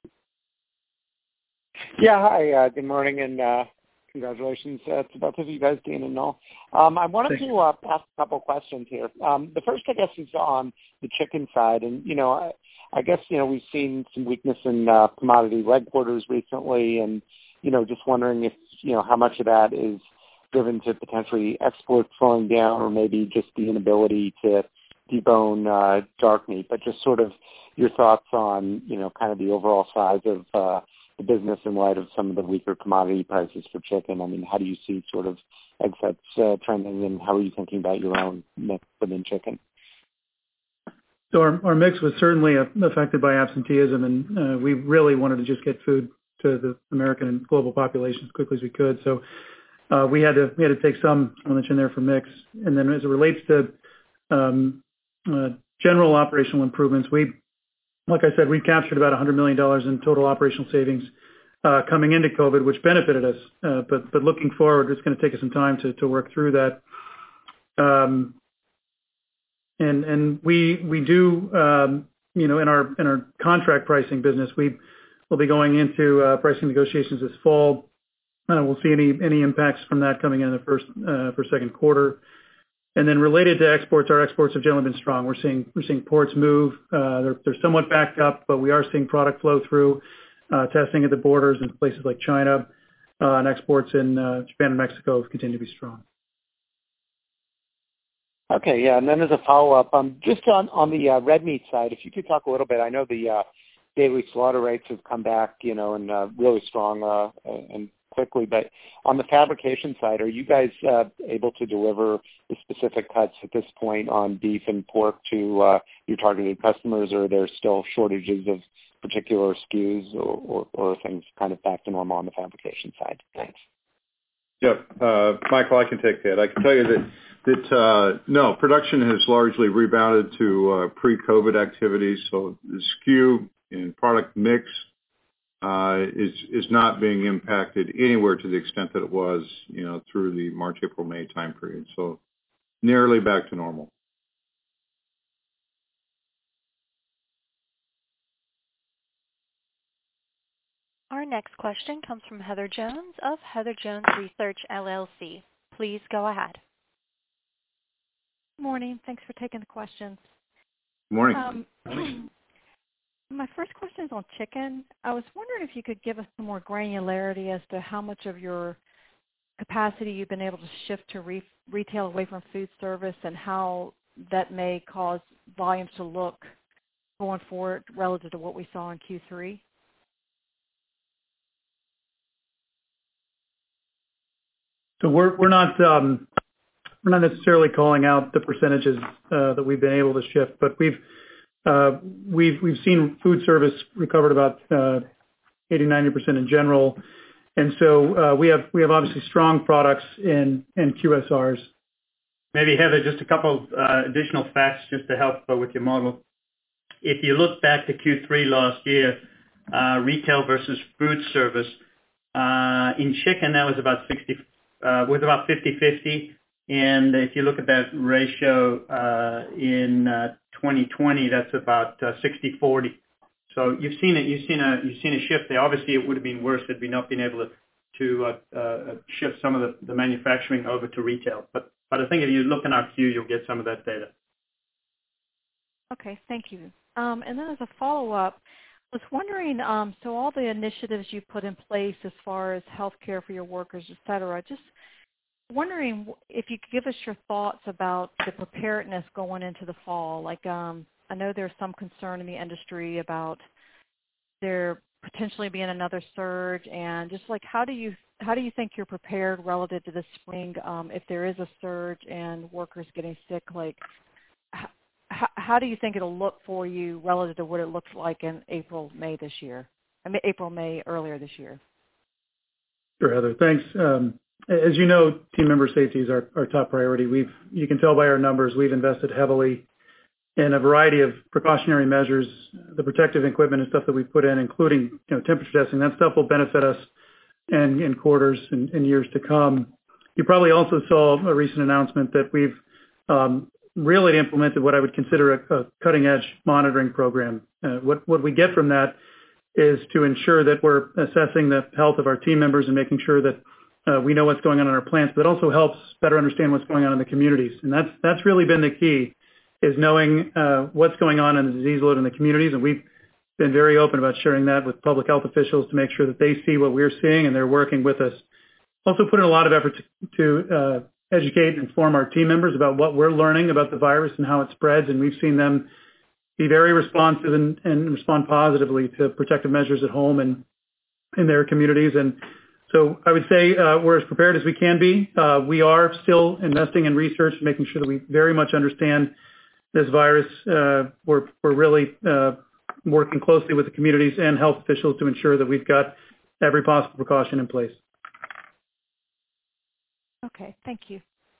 Yeah, hi. Good morning, and congratulations to both of you guys, Dean and Noel. I wanted to ask a couple questions here. The first, I guess, is on the chicken side. And, I guess, we've seen some weakness in commodity leg quarters recently, and, just wondering if, how much of that is driven to potentially exports slowing down or maybe just the inability to debone dark meat, but just sort of your thoughts on, kind of the overall size of the business in light of some of the weaker commodity prices for chicken. I mean, how do you see sort of egg sets trending, and how are you thinking about your own mix within chicken? So our mix was certainly affected by absenteeism, and we really wanted to just get food to the American and global population as quickly as we could. So we had to take some lunch in there for mix. And then as it relates to general operational improvements, like I said, we captured about $100 million in total operational savings coming into COVID, which benefited us. But looking forward, it's going to take us some time to work through that. And we do, in our contract pricing business, we will be going into pricing negotiations this fall. We'll see any impacts from that coming in the second quarter. And then related to exports, our exports have generally been strong. We're seeing ports move. They're somewhat backed up, but we are seeing product flow through, testing at the borders in places like China, and exports in Japan and Mexico continue to be strong. Okay, yeah. And then as a follow-up, just on the red meat side, if you could talk a little bit, I know the daily slaughter rates have come back, and really strong and quickly, but on the fabrication side, are you guys able to deliver the specific cuts at this point on beef and pork to your targeted customers, or are there still shortages of particular SKUs or things kind of back to normal on the fabrication side? Thanks. Yep. Michael, I can take that. I can tell you that no, production has largely rebounded to pre-COVID activities. So the SKU and product mix is not being impacted anywhere to the extent that it was, through the March, April, May time period. So nearly back to normal. Our next question comes from Heather Jones of Heather Jones Research, LLC. Please go ahead. Good morning. Thanks for taking the questions. Good morning. My first question is on chicken. I was wondering if you could give us some more granularity as to how much of your capacity you've been able to shift to retail away from food service and how that may cause volumes to look going forward relative to what we saw in Q3. So we're not necessarily calling out the percentages that we've been able to shift, but we've seen food service recovered about 80-90% in general, and so we have obviously strong products in QSRs. Maybe, Heather, just a couple additional facts just to help with your model. If you look back to Q3 last year, retail versus food service, in chicken that was about 50-50. And if you look at that ratio in 2020, that's about 60-40. So you've seen a shift there. Obviously, it would have been worse had we not been able to shift some of the manufacturing over to retail. But I think if you look in our queue, you'll get some of that data. Okay, thank you. And then as a follow-up, I was wondering, so all the initiatives you put in place as far as health care for your workers, et cetera, just wondering if you could give us your thoughts about the preparedness going into the fall. Like, I know there's some concern in the industry about there potentially being another surge, and just like how do you think you're prepared relative to the spring if there is a surge and workers getting sick? Like, how do you think it'll look for you relative to what it looked like in April, May earlier this year? Sure, Heather. Thanks. As you know, team member safety is our top priority. You can tell by our numbers, we've invested heavily in a variety of precautionary measures, the protective equipment and stuff that we put in, including temperature testing. That stuff will benefit us in quarters and years to come. You probably also saw a recent announcement that we've really implemented what I would consider a cutting-edge monitoring program. What we get from that is to ensure that we're assessing the health of our team members and making sure that we know what's going on in our plants, but it also helps better understand what's going on in the communities. And that's really been the key, is knowing what's going on in the disease load in the communities. And we've been very open about sharing that with public health officials to make sure that they see what we're seeing and they're working with us. Also put in a lot of effort to educate and inform our team members about what we're learning about the virus and how it spreads. And we've seen them be very responsive and respond positively to protective measures at home and in their communities. And so I would say we're as prepared as we can be. We are still investing in research, making sure that we very much understand this virus. We're really working closely with the communities and health officials to ensure that we've got every possible precaution in place. Okay, thank you.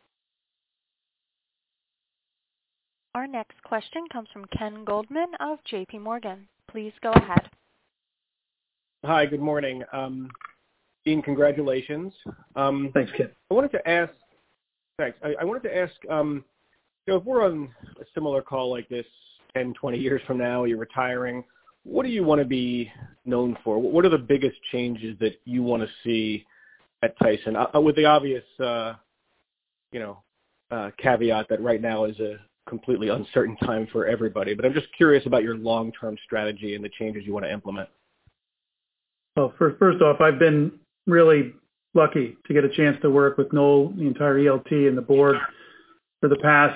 Our next question comes from Ken Goldman of J.P. Morgan. Please go ahead. Hi, good morning. Dean, congratulations. Thanks, Ken. I wanted to ask, if we're on a similar call like this 10, 20 years from now, you're retiring, what do you want to be known for? What are the biggest changes that you want to see at Tyson? With the obvious, caveat that right now is a completely uncertain time for everybody. But I'm just curious about your long-term strategy and the changes you want to implement. Well, first off, I've been really lucky to get a chance to work with Noel, the entire ELT, and the board for the past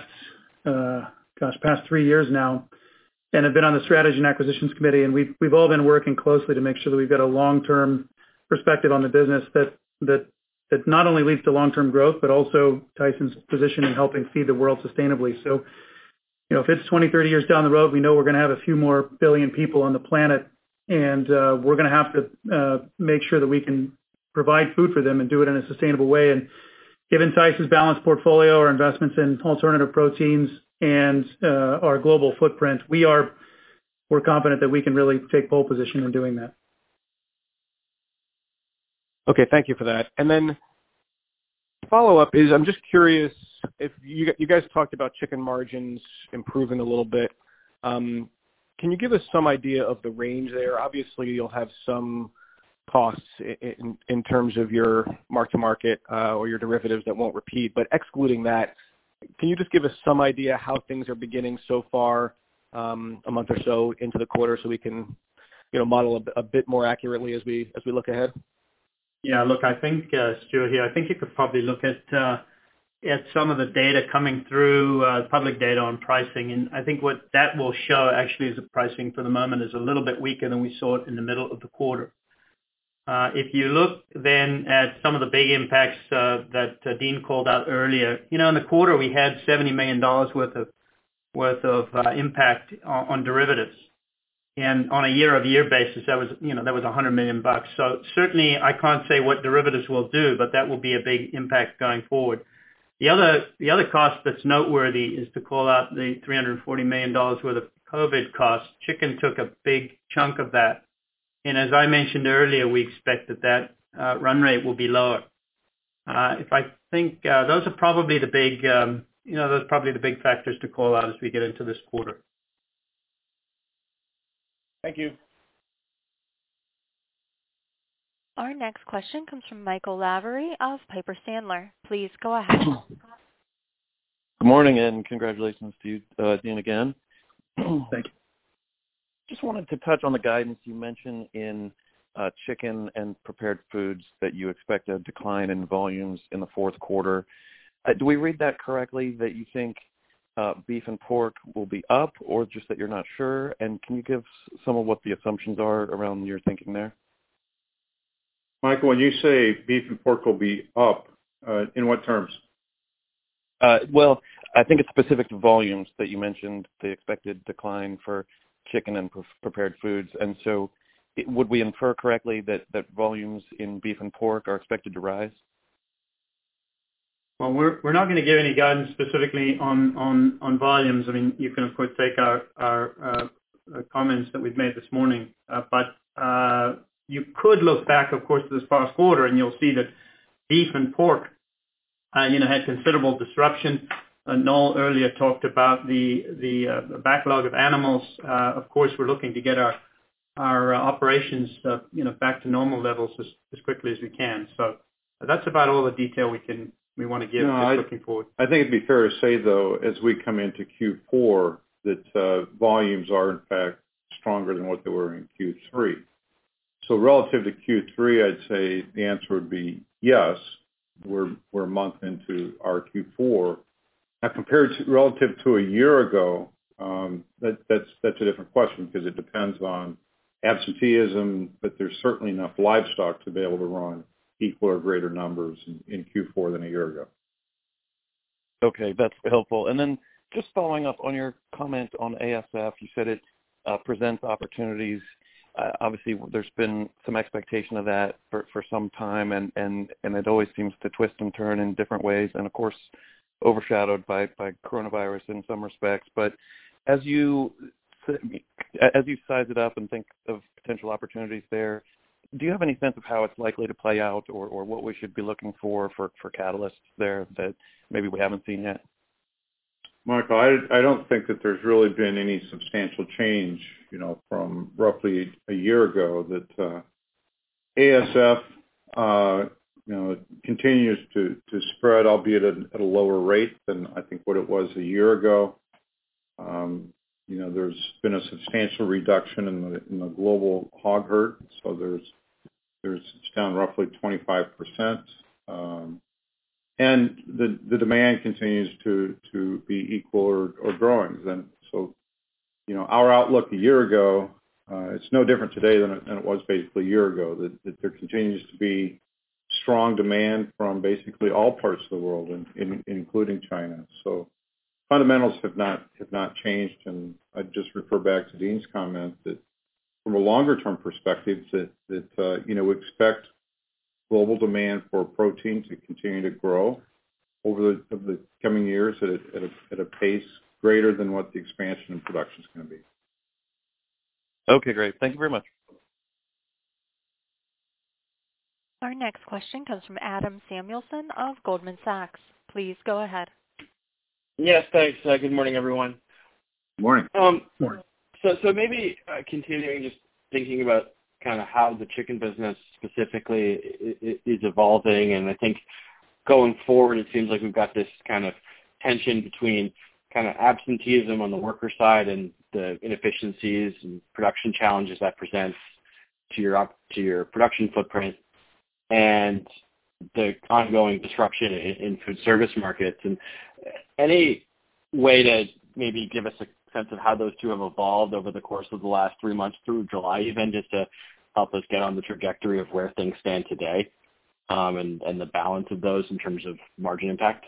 3 years now, and have been on the strategy and acquisitions committee. And we've all been working closely to make sure that we've got a long-term perspective on the business that not only leads to long-term growth, but also Tyson's position in helping feed the world sustainably. So, if it's 20, 30 years down the road, we know we're going to have a few more billion people on the planet, and we're going to have to make sure that we can provide food for them and do it in a sustainable way. And given Tyson's balanced portfolio, our investments in alternative proteins, and our global footprint, we're confident that we can really take pole position in doing that. Okay, thank you for that. And then follow-up is, I'm just curious if you guys talked about chicken margins improving a little bit. Can you give us some idea of the range there? Obviously, you'll have some costs in terms of your mark-to-market or your derivatives that won't repeat, but excluding that, can you just give us some idea how things are beginning so far a month or so into the quarter so we can model a bit more accurately as we look ahead? Yeah, look, I think, Stuart here, I think you could probably look at some of the data coming through, public data on pricing, and I think what that will show actually is the pricing for the moment is a little bit weaker than we saw it in the middle of the quarter. If you look then at some of the big impacts that Dean called out earlier, in the quarter we had $70 million worth of impact on derivatives. And on a year-over-year basis, that was $100 million. So certainly I can't say what derivatives will do, but that will be a big impact going forward. The other cost that's noteworthy is to call out the $340 million worth of COVID costs. Chicken took a big chunk of that. And as I mentioned earlier, we expect that run rate will be lower. If I think those are probably the big, the big factors to call out as we get into this quarter. Thank you. Our next question comes from Michael Lavery of Piper Sandler. Please go ahead. Good morning and congratulations to you, Dean, again. Thank you. Just wanted to touch on the guidance you mentioned in chicken and prepared foods that you expect a decline in volumes in the fourth quarter. Do we read that correctly, that you think beef and pork will be up, or just that you're not sure? And can you give some of what the assumptions are around your thinking there? Michael, when you say beef and pork will be up, in what terms? Well, I think it's specific to volumes that you mentioned, the expected decline for chicken and prepared foods. And so would we infer correctly that volumes in beef and pork are expected to rise? Well, we're not going to give any guidance specifically on volumes. I mean, you can of course take our comments that we've made this morning, but you could look back, of course, to this past quarter, and you'll see that beef and pork, had considerable disruption. Noel earlier talked about the backlog of animals. Of course, we're looking to get our operations, back to normal levels as quickly as we can. So that's about all the detail we want to give looking forward. I think it'd be fair to say, though, as we come into Q4, that volumes are in fact stronger than what they were in Q3. So relative to Q3, I'd say the answer would be yes. We're a month into our Q4. Now, relative to a year ago, that's a different question because it depends on absenteeism, but there's certainly enough livestock to be able to run equal or greater numbers in Q4 than a year ago. Okay, that's helpful. And then just following up on your comment on ASF, you said it presents opportunities. Obviously, there's been some expectation of that for some time, and it always seems to twist and turn in different ways, and of course, overshadowed by coronavirus in some respects. But as you size it up and think of potential opportunities there, do you have any sense of how it's likely to play out, or what we should be looking for catalysts there that maybe we haven't seen yet? Michael, I don't think that there's really been any substantial change, from roughly a year ago. That ASF, continues to spread, albeit at a lower rate than I think what it was a year ago. There's been a substantial reduction in the global hog herd, so it's down roughly 25%. And the demand continues to be equal or growing. And so, our outlook a year ago, it's no different today than it was basically a year ago, that there continues to be strong demand from basically all parts of the world, including China. So fundamentals have not changed, and I'd just refer back to Dean's comment that from a longer term perspective, that we expect global demand for protein to continue to grow over the coming years at a pace greater than what the expansion in production is going to be. Okay, great. Thank you very much. Our next question comes from Adam Samuelson of Goldman Sachs. Please go ahead. Yes, thanks. Good morning, everyone. Morning. Morning. So maybe continuing just thinking about kind of how the chicken business specifically is evolving, and I think going forward, it seems like we've got this kind of tension between kind of absenteeism on the worker side and the inefficiencies and production challenges that presents to your production footprint, and the ongoing disruption in food service markets. And any way to maybe give us a sense of how those two have evolved over the course of the last 3 months through July, even just to help us get on the trajectory of where things stand today, and the balance of those in terms of margin impact?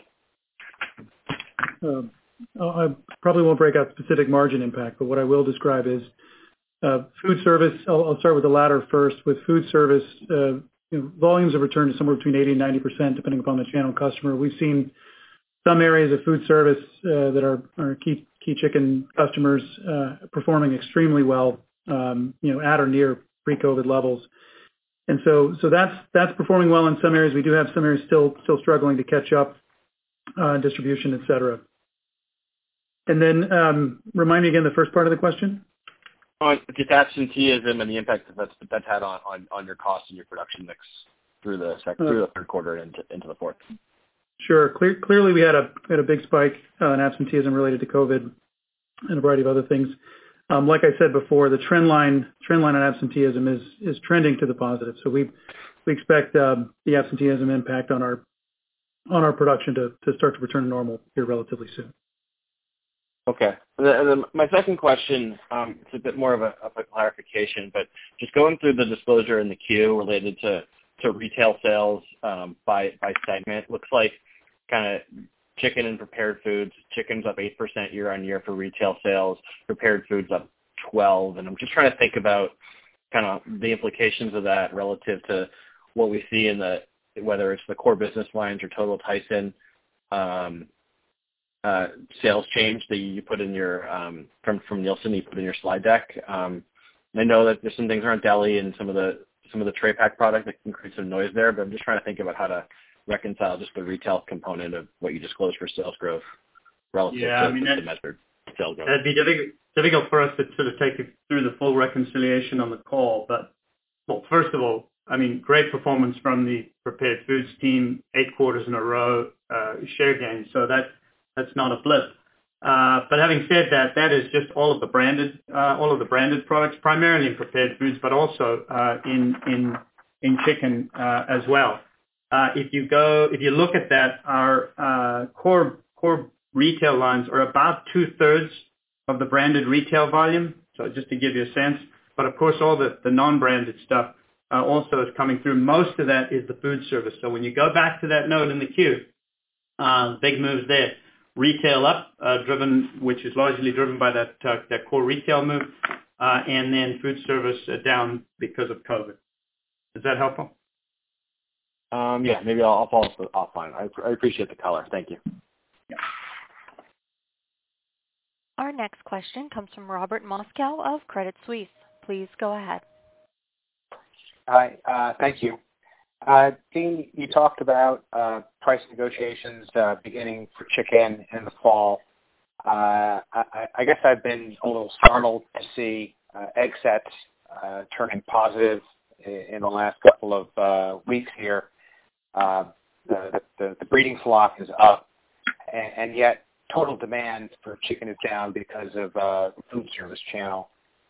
I probably won't break out specific margin impact, but what I will describe is food service. I'll start with the latter first. With food service, volumes have returned to somewhere between 80 and 90%, depending upon the channel customer. We've seen some areas of food service that are key chicken customers performing extremely well, at or near pre-COVID levels. And so that's performing well in some areas. We do have some areas still struggling to catch up, distribution, et cetera. And then remind me again the first part of the question. Just absenteeism and the impact that's had on your costs and your production mix through the third quarter and into the fourth. Sure. Clearly, we had a big spike in absenteeism related to COVID and a variety of other things. Like I said before, the trend line on absenteeism is trending to the positive. So we expect the absenteeism impact on our production to start to return to normal here relatively soon. Okay. And then my second question, it's a bit more of a clarification, but just going through the disclosure in the Q related to retail sales by segment, looks like kind of chicken and prepared foods. Chicken's up 8% year on year for retail sales. Prepared foods up 12%. And I'm just trying to think about kind of the implications of that relative to what we see in whether it's the core business lines or total Tyson sales change that you put in your from Nielsen you put in your slide deck. I know that there's some things around deli and some of the tray pack product that can create some noise there, but I'm just trying to think about how to reconcile just the retail component of what you disclosed for sales growth relative to the measured sales growth. That'd be difficult for us to sort of take you through the full reconciliation on the call. But, well, first of all, great performance from the prepared foods team, 8 quarters in a row, share gains. So that's not a blip. But having said that, that is just all of the branded products, primarily in prepared foods, but also in chicken as well. If you look at that, our core retail lines are about 2/3 of the branded retail volume. So just to give you a sense, but of course all the non-branded stuff also is coming through. Most of that is the food service. So when you go back to that note in the queue, big moves there. Retail up, which is largely driven by that core retail move, and then food service down because of COVID. Is that helpful? Yeah, maybe I'll follow up offline. I appreciate the color. Thank you. Yeah. Our next question comes from Robert Moskow of Credit Suisse. Please go ahead. Hi, thank you. Dean, you talked about price negotiations beginning for chicken in the fall. I guess I've been a little startled to see egg sets turning positive in the last couple of weeks here. The breeding flock is up, and yet total demand for chicken is down because of the food service channel.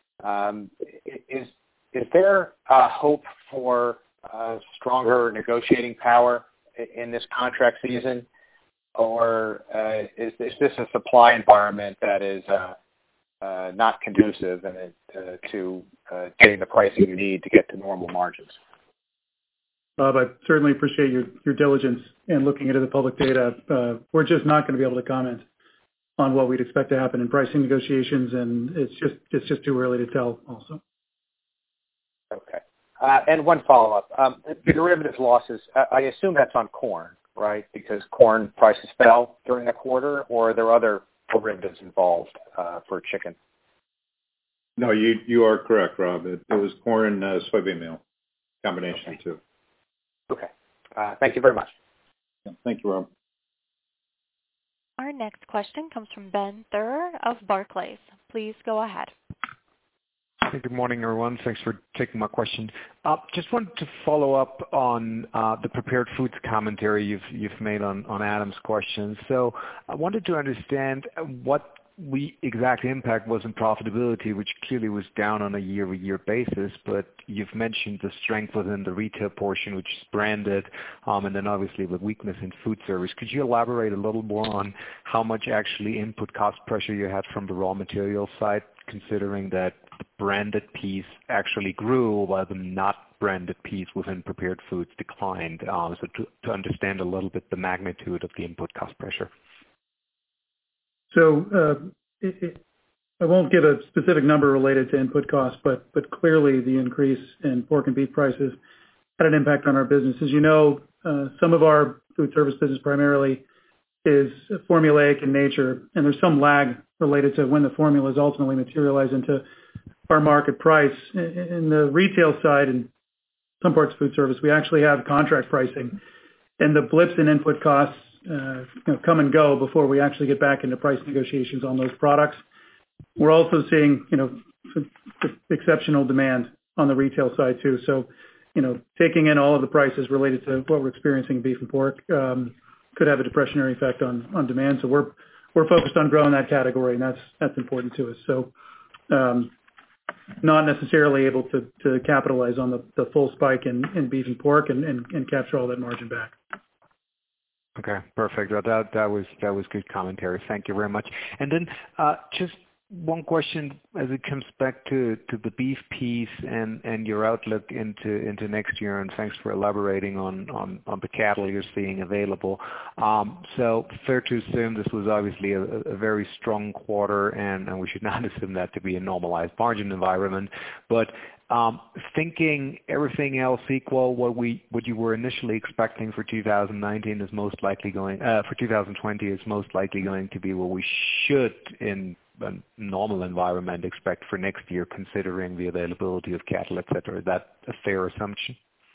Is there hope for stronger negotiating power in this contract season, or is this a supply environment that is not conducive to getting the pricing you need to get to normal margins? Bob, I certainly appreciate your diligence in looking into the public data. We're just not going to be able to comment on what we'd expect to happen in pricing negotiations, and it's just too early to tell also. Okay. And one follow-up. The derivatives losses, I assume that's on corn, right? Because corn prices fell during the quarter, or are there other derivatives involved for chicken? No, you are correct, Rob. It was corn and soybean meal, combination of two. Okay. Thank you very much. Yeah, thank you, Rob. Our next question comes from Ben Theurer of Barclays. Please go ahead. Hey, good morning, everyone. Thanks for taking my question. Just wanted to follow up on the prepared foods commentary you've made on Adam's question. So I wanted to understand what exact impact was in profitability, which clearly was down on a year-over-year basis, but you've mentioned the strength within the retail portion, which is branded, and then obviously the weakness in food service. Could you elaborate a little more on how much actually input cost pressure you had from the raw material side, considering that the branded piece actually grew while the not branded piece within prepared foods declined? So to understand a little bit the magnitude of the input cost pressure. So I won't give a specific number related to input costs, but clearly the increase in pork and beef prices had an impact on our business. As you know, some of our food service business primarily is formulaic in nature, and there's some lag related to when the formulas ultimately materialize into our market price. In the retail side and some parts of food service, we actually have contract pricing, and the blips in input costs come and go before we actually get back into price negotiations on those products. We're also seeing, exceptional demand on the retail side too. So, taking in all of the prices related to what we're experiencing in beef and pork could have a depressionary effect on demand. So we're focused on growing that category, and that's important to us. So, not necessarily able to capitalize on the full spike in beef and pork and capture all that margin back. Okay, perfect. That was good commentary. Thank you very much. And then just one question as it comes back to the beef piece and your outlook into next year, and thanks for elaborating on the cattle you're seeing available. So fair to assume this was obviously a very strong quarter, and we should not assume that to be a normalized margin environment. But thinking everything else equal, what you were initially expecting for 2019 is most likely for 2020 is most likely going to be what we should in a normal environment expect for next year, considering the availability of cattle, et cetera. Is that a fair assumption?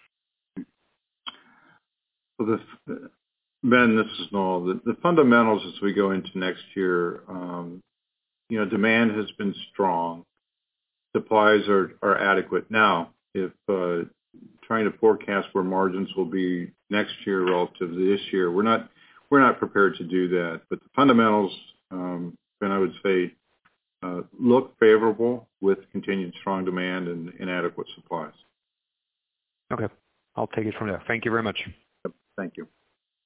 Well, Ben, this is Noel. The fundamentals as we go into next year, demand has been strong. Supplies are adequate. Now, if trying to forecast where margins will be next year relative to this year, we're not prepared to do that. But the fundamentals, and I would say, look favorable with continued strong demand and adequate supplies. Okay, I'll take it from there. Thank you very much. Yep. Thank you.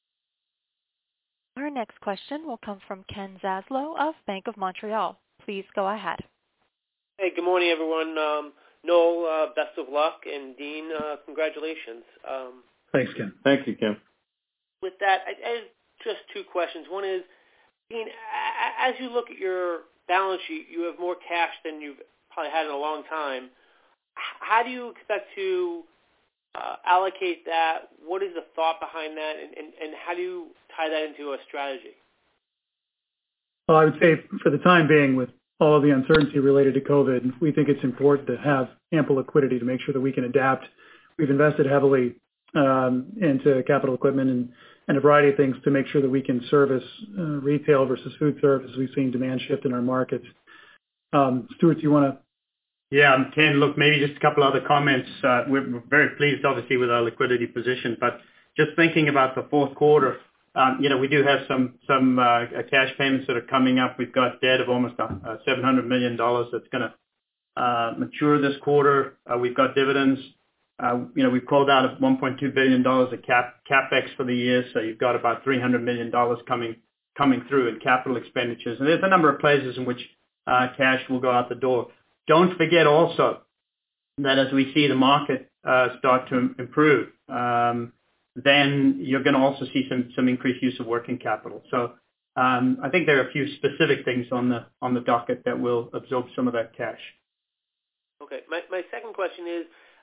Our next question will come from Ken Zaslow of Bank of Montreal. Please go ahead. Hey, good morning, everyone. Noel, best of luck, and Dean, congratulations. Thanks, Ken. Thank you, Ken. With that, I have just two questions. One is, Dean, as you look at your balance sheet, you have more cash than you've probably had in a long time. How do you expect to allocate that? What is the thought behind that, and how do you tie that into a strategy? Well, I would say for the time being, with all of the uncertainty related to COVID, we think it's important to have ample liquidity to make sure that we can adapt. We've invested heavily into capital equipment and a variety of things to make sure that we can service retail versus food service. We've seen demand shift in our markets. Stuart, do you want to? Yeah, Ken, look, maybe just a couple other comments. We're very pleased, obviously, with our liquidity position, but just thinking about the fourth quarter, we do have some cash payments that are coming up. We've got debt of almost $700 million that's going to mature this quarter. We've got dividends. We've called out $1.2 billion of CapEx for the year, so you've got about $300 million coming through in capital expenditures. And there's a number of places in which cash will go out the door. Don't forget also that as we see the market start to improve, then you're going to also see some increased use of working capital. So I think there are a few specific things on the docket that will absorb some of that cash. Okay. My second question is,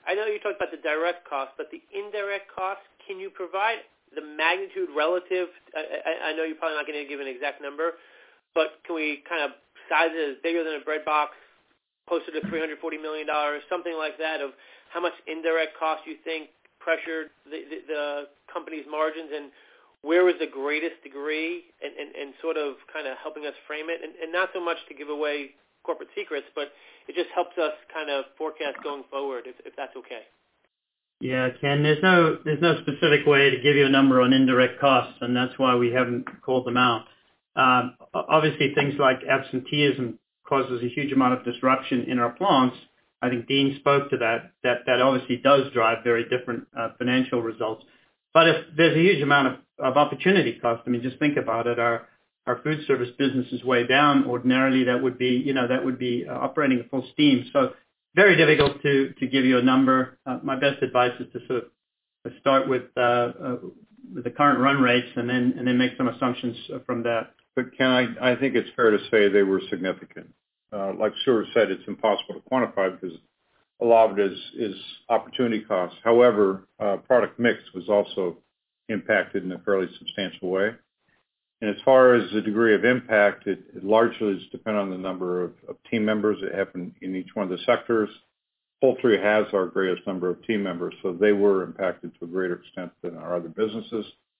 I know you talked about the direct cost, but the indirect cost, can you provide the magnitude relative? I know you're probably not going to give an exact number, but can we kind of size it as bigger than a bread box, closer to $340 million, something like that, of how much indirect cost you think pressured the company's margins, and where was the greatest degree, and sort of kind of helping us frame it, and not so much to give away corporate secrets, but it just helps us kind of forecast going forward, if that's okay. Yeah, Ken, there's no specific way to give you a number on indirect costs, and that's why we haven't called them out. Obviously, things like absenteeism causes a huge amount of disruption in our plants. I think Dean spoke to that. That obviously does drive very different financial results. But if there's a huge amount of opportunity cost, I mean, just think about it. Our food service business is way down. Ordinarily, that would be operating at full steam. So very difficult to give you a number. My best advice is to sort of start with the current run rates and then make some assumptions from that. But Ken, I think it's fair to say they were significant. Like Stuart said, it's impossible to quantify because a lot of it is opportunity costs. However, product mix was also impacted in a fairly substantial way. And as far as the degree of impact, it largely is dependent on the number of team members that happen in each one of the sectors. Poultry has our greatest number of team members, so they were impacted to a greater extent than our other businesses.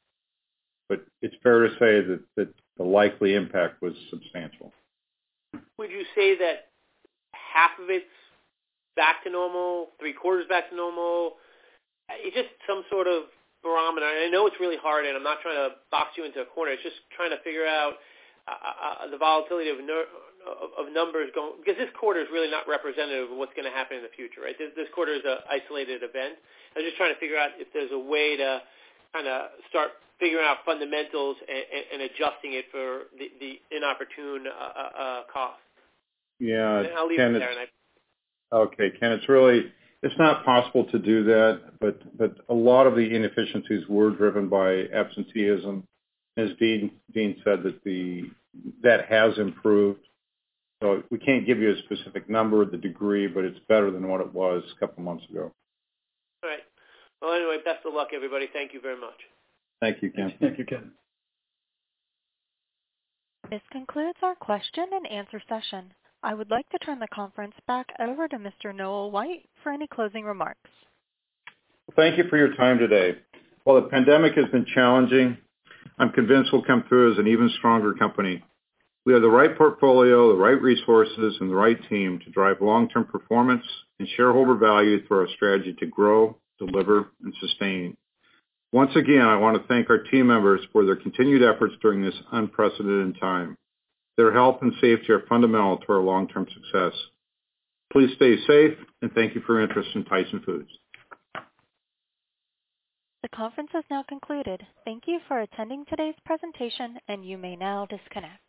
But it's fair to say that the likely impact was substantial. Would you say that half of it's back to normal, 3/4 back to normal? It's just some sort of barometer. And I know it's really hard, and I'm not trying to box you into a corner. It's just trying to figure out the volatility of numbers going, because this quarter is really not representative of what's going to happen in the future, right? This quarter is an isolated event. I'm just trying to figure out if there's a way to kind of start figuring out fundamentals and adjusting it for the inopportune cost. Yeah, and I'll leave Ken, it there. Okay, Ken, it's not possible to do that, but a lot of the inefficiencies were driven by absenteeism. As Dean said, that has improved. So we can't give you a specific number or the degree, but it's better than what it was a couple months ago. All right. Well, anyway, best of luck, everybody. Thank you very much. Thank you, Ken. Thank you, Ken. This concludes our question and answer session. I would like to turn the conference back over to Mr. Noel White for any closing remarks. Thank you for your time today. While the pandemic has been challenging, I'm convinced we'll come through as an even stronger company. We have the right portfolio, the right resources, and the right team to drive long-term performance and shareholder value through our strategy to grow, deliver, and sustain. Once again, I want to thank our team members for their continued efforts during this unprecedented time. Their health and safety are fundamental to our long-term success. Please stay safe, and thank you for your interest in Tyson Foods. The conference has now concluded. Thank you for attending today's presentation, and you may now disconnect.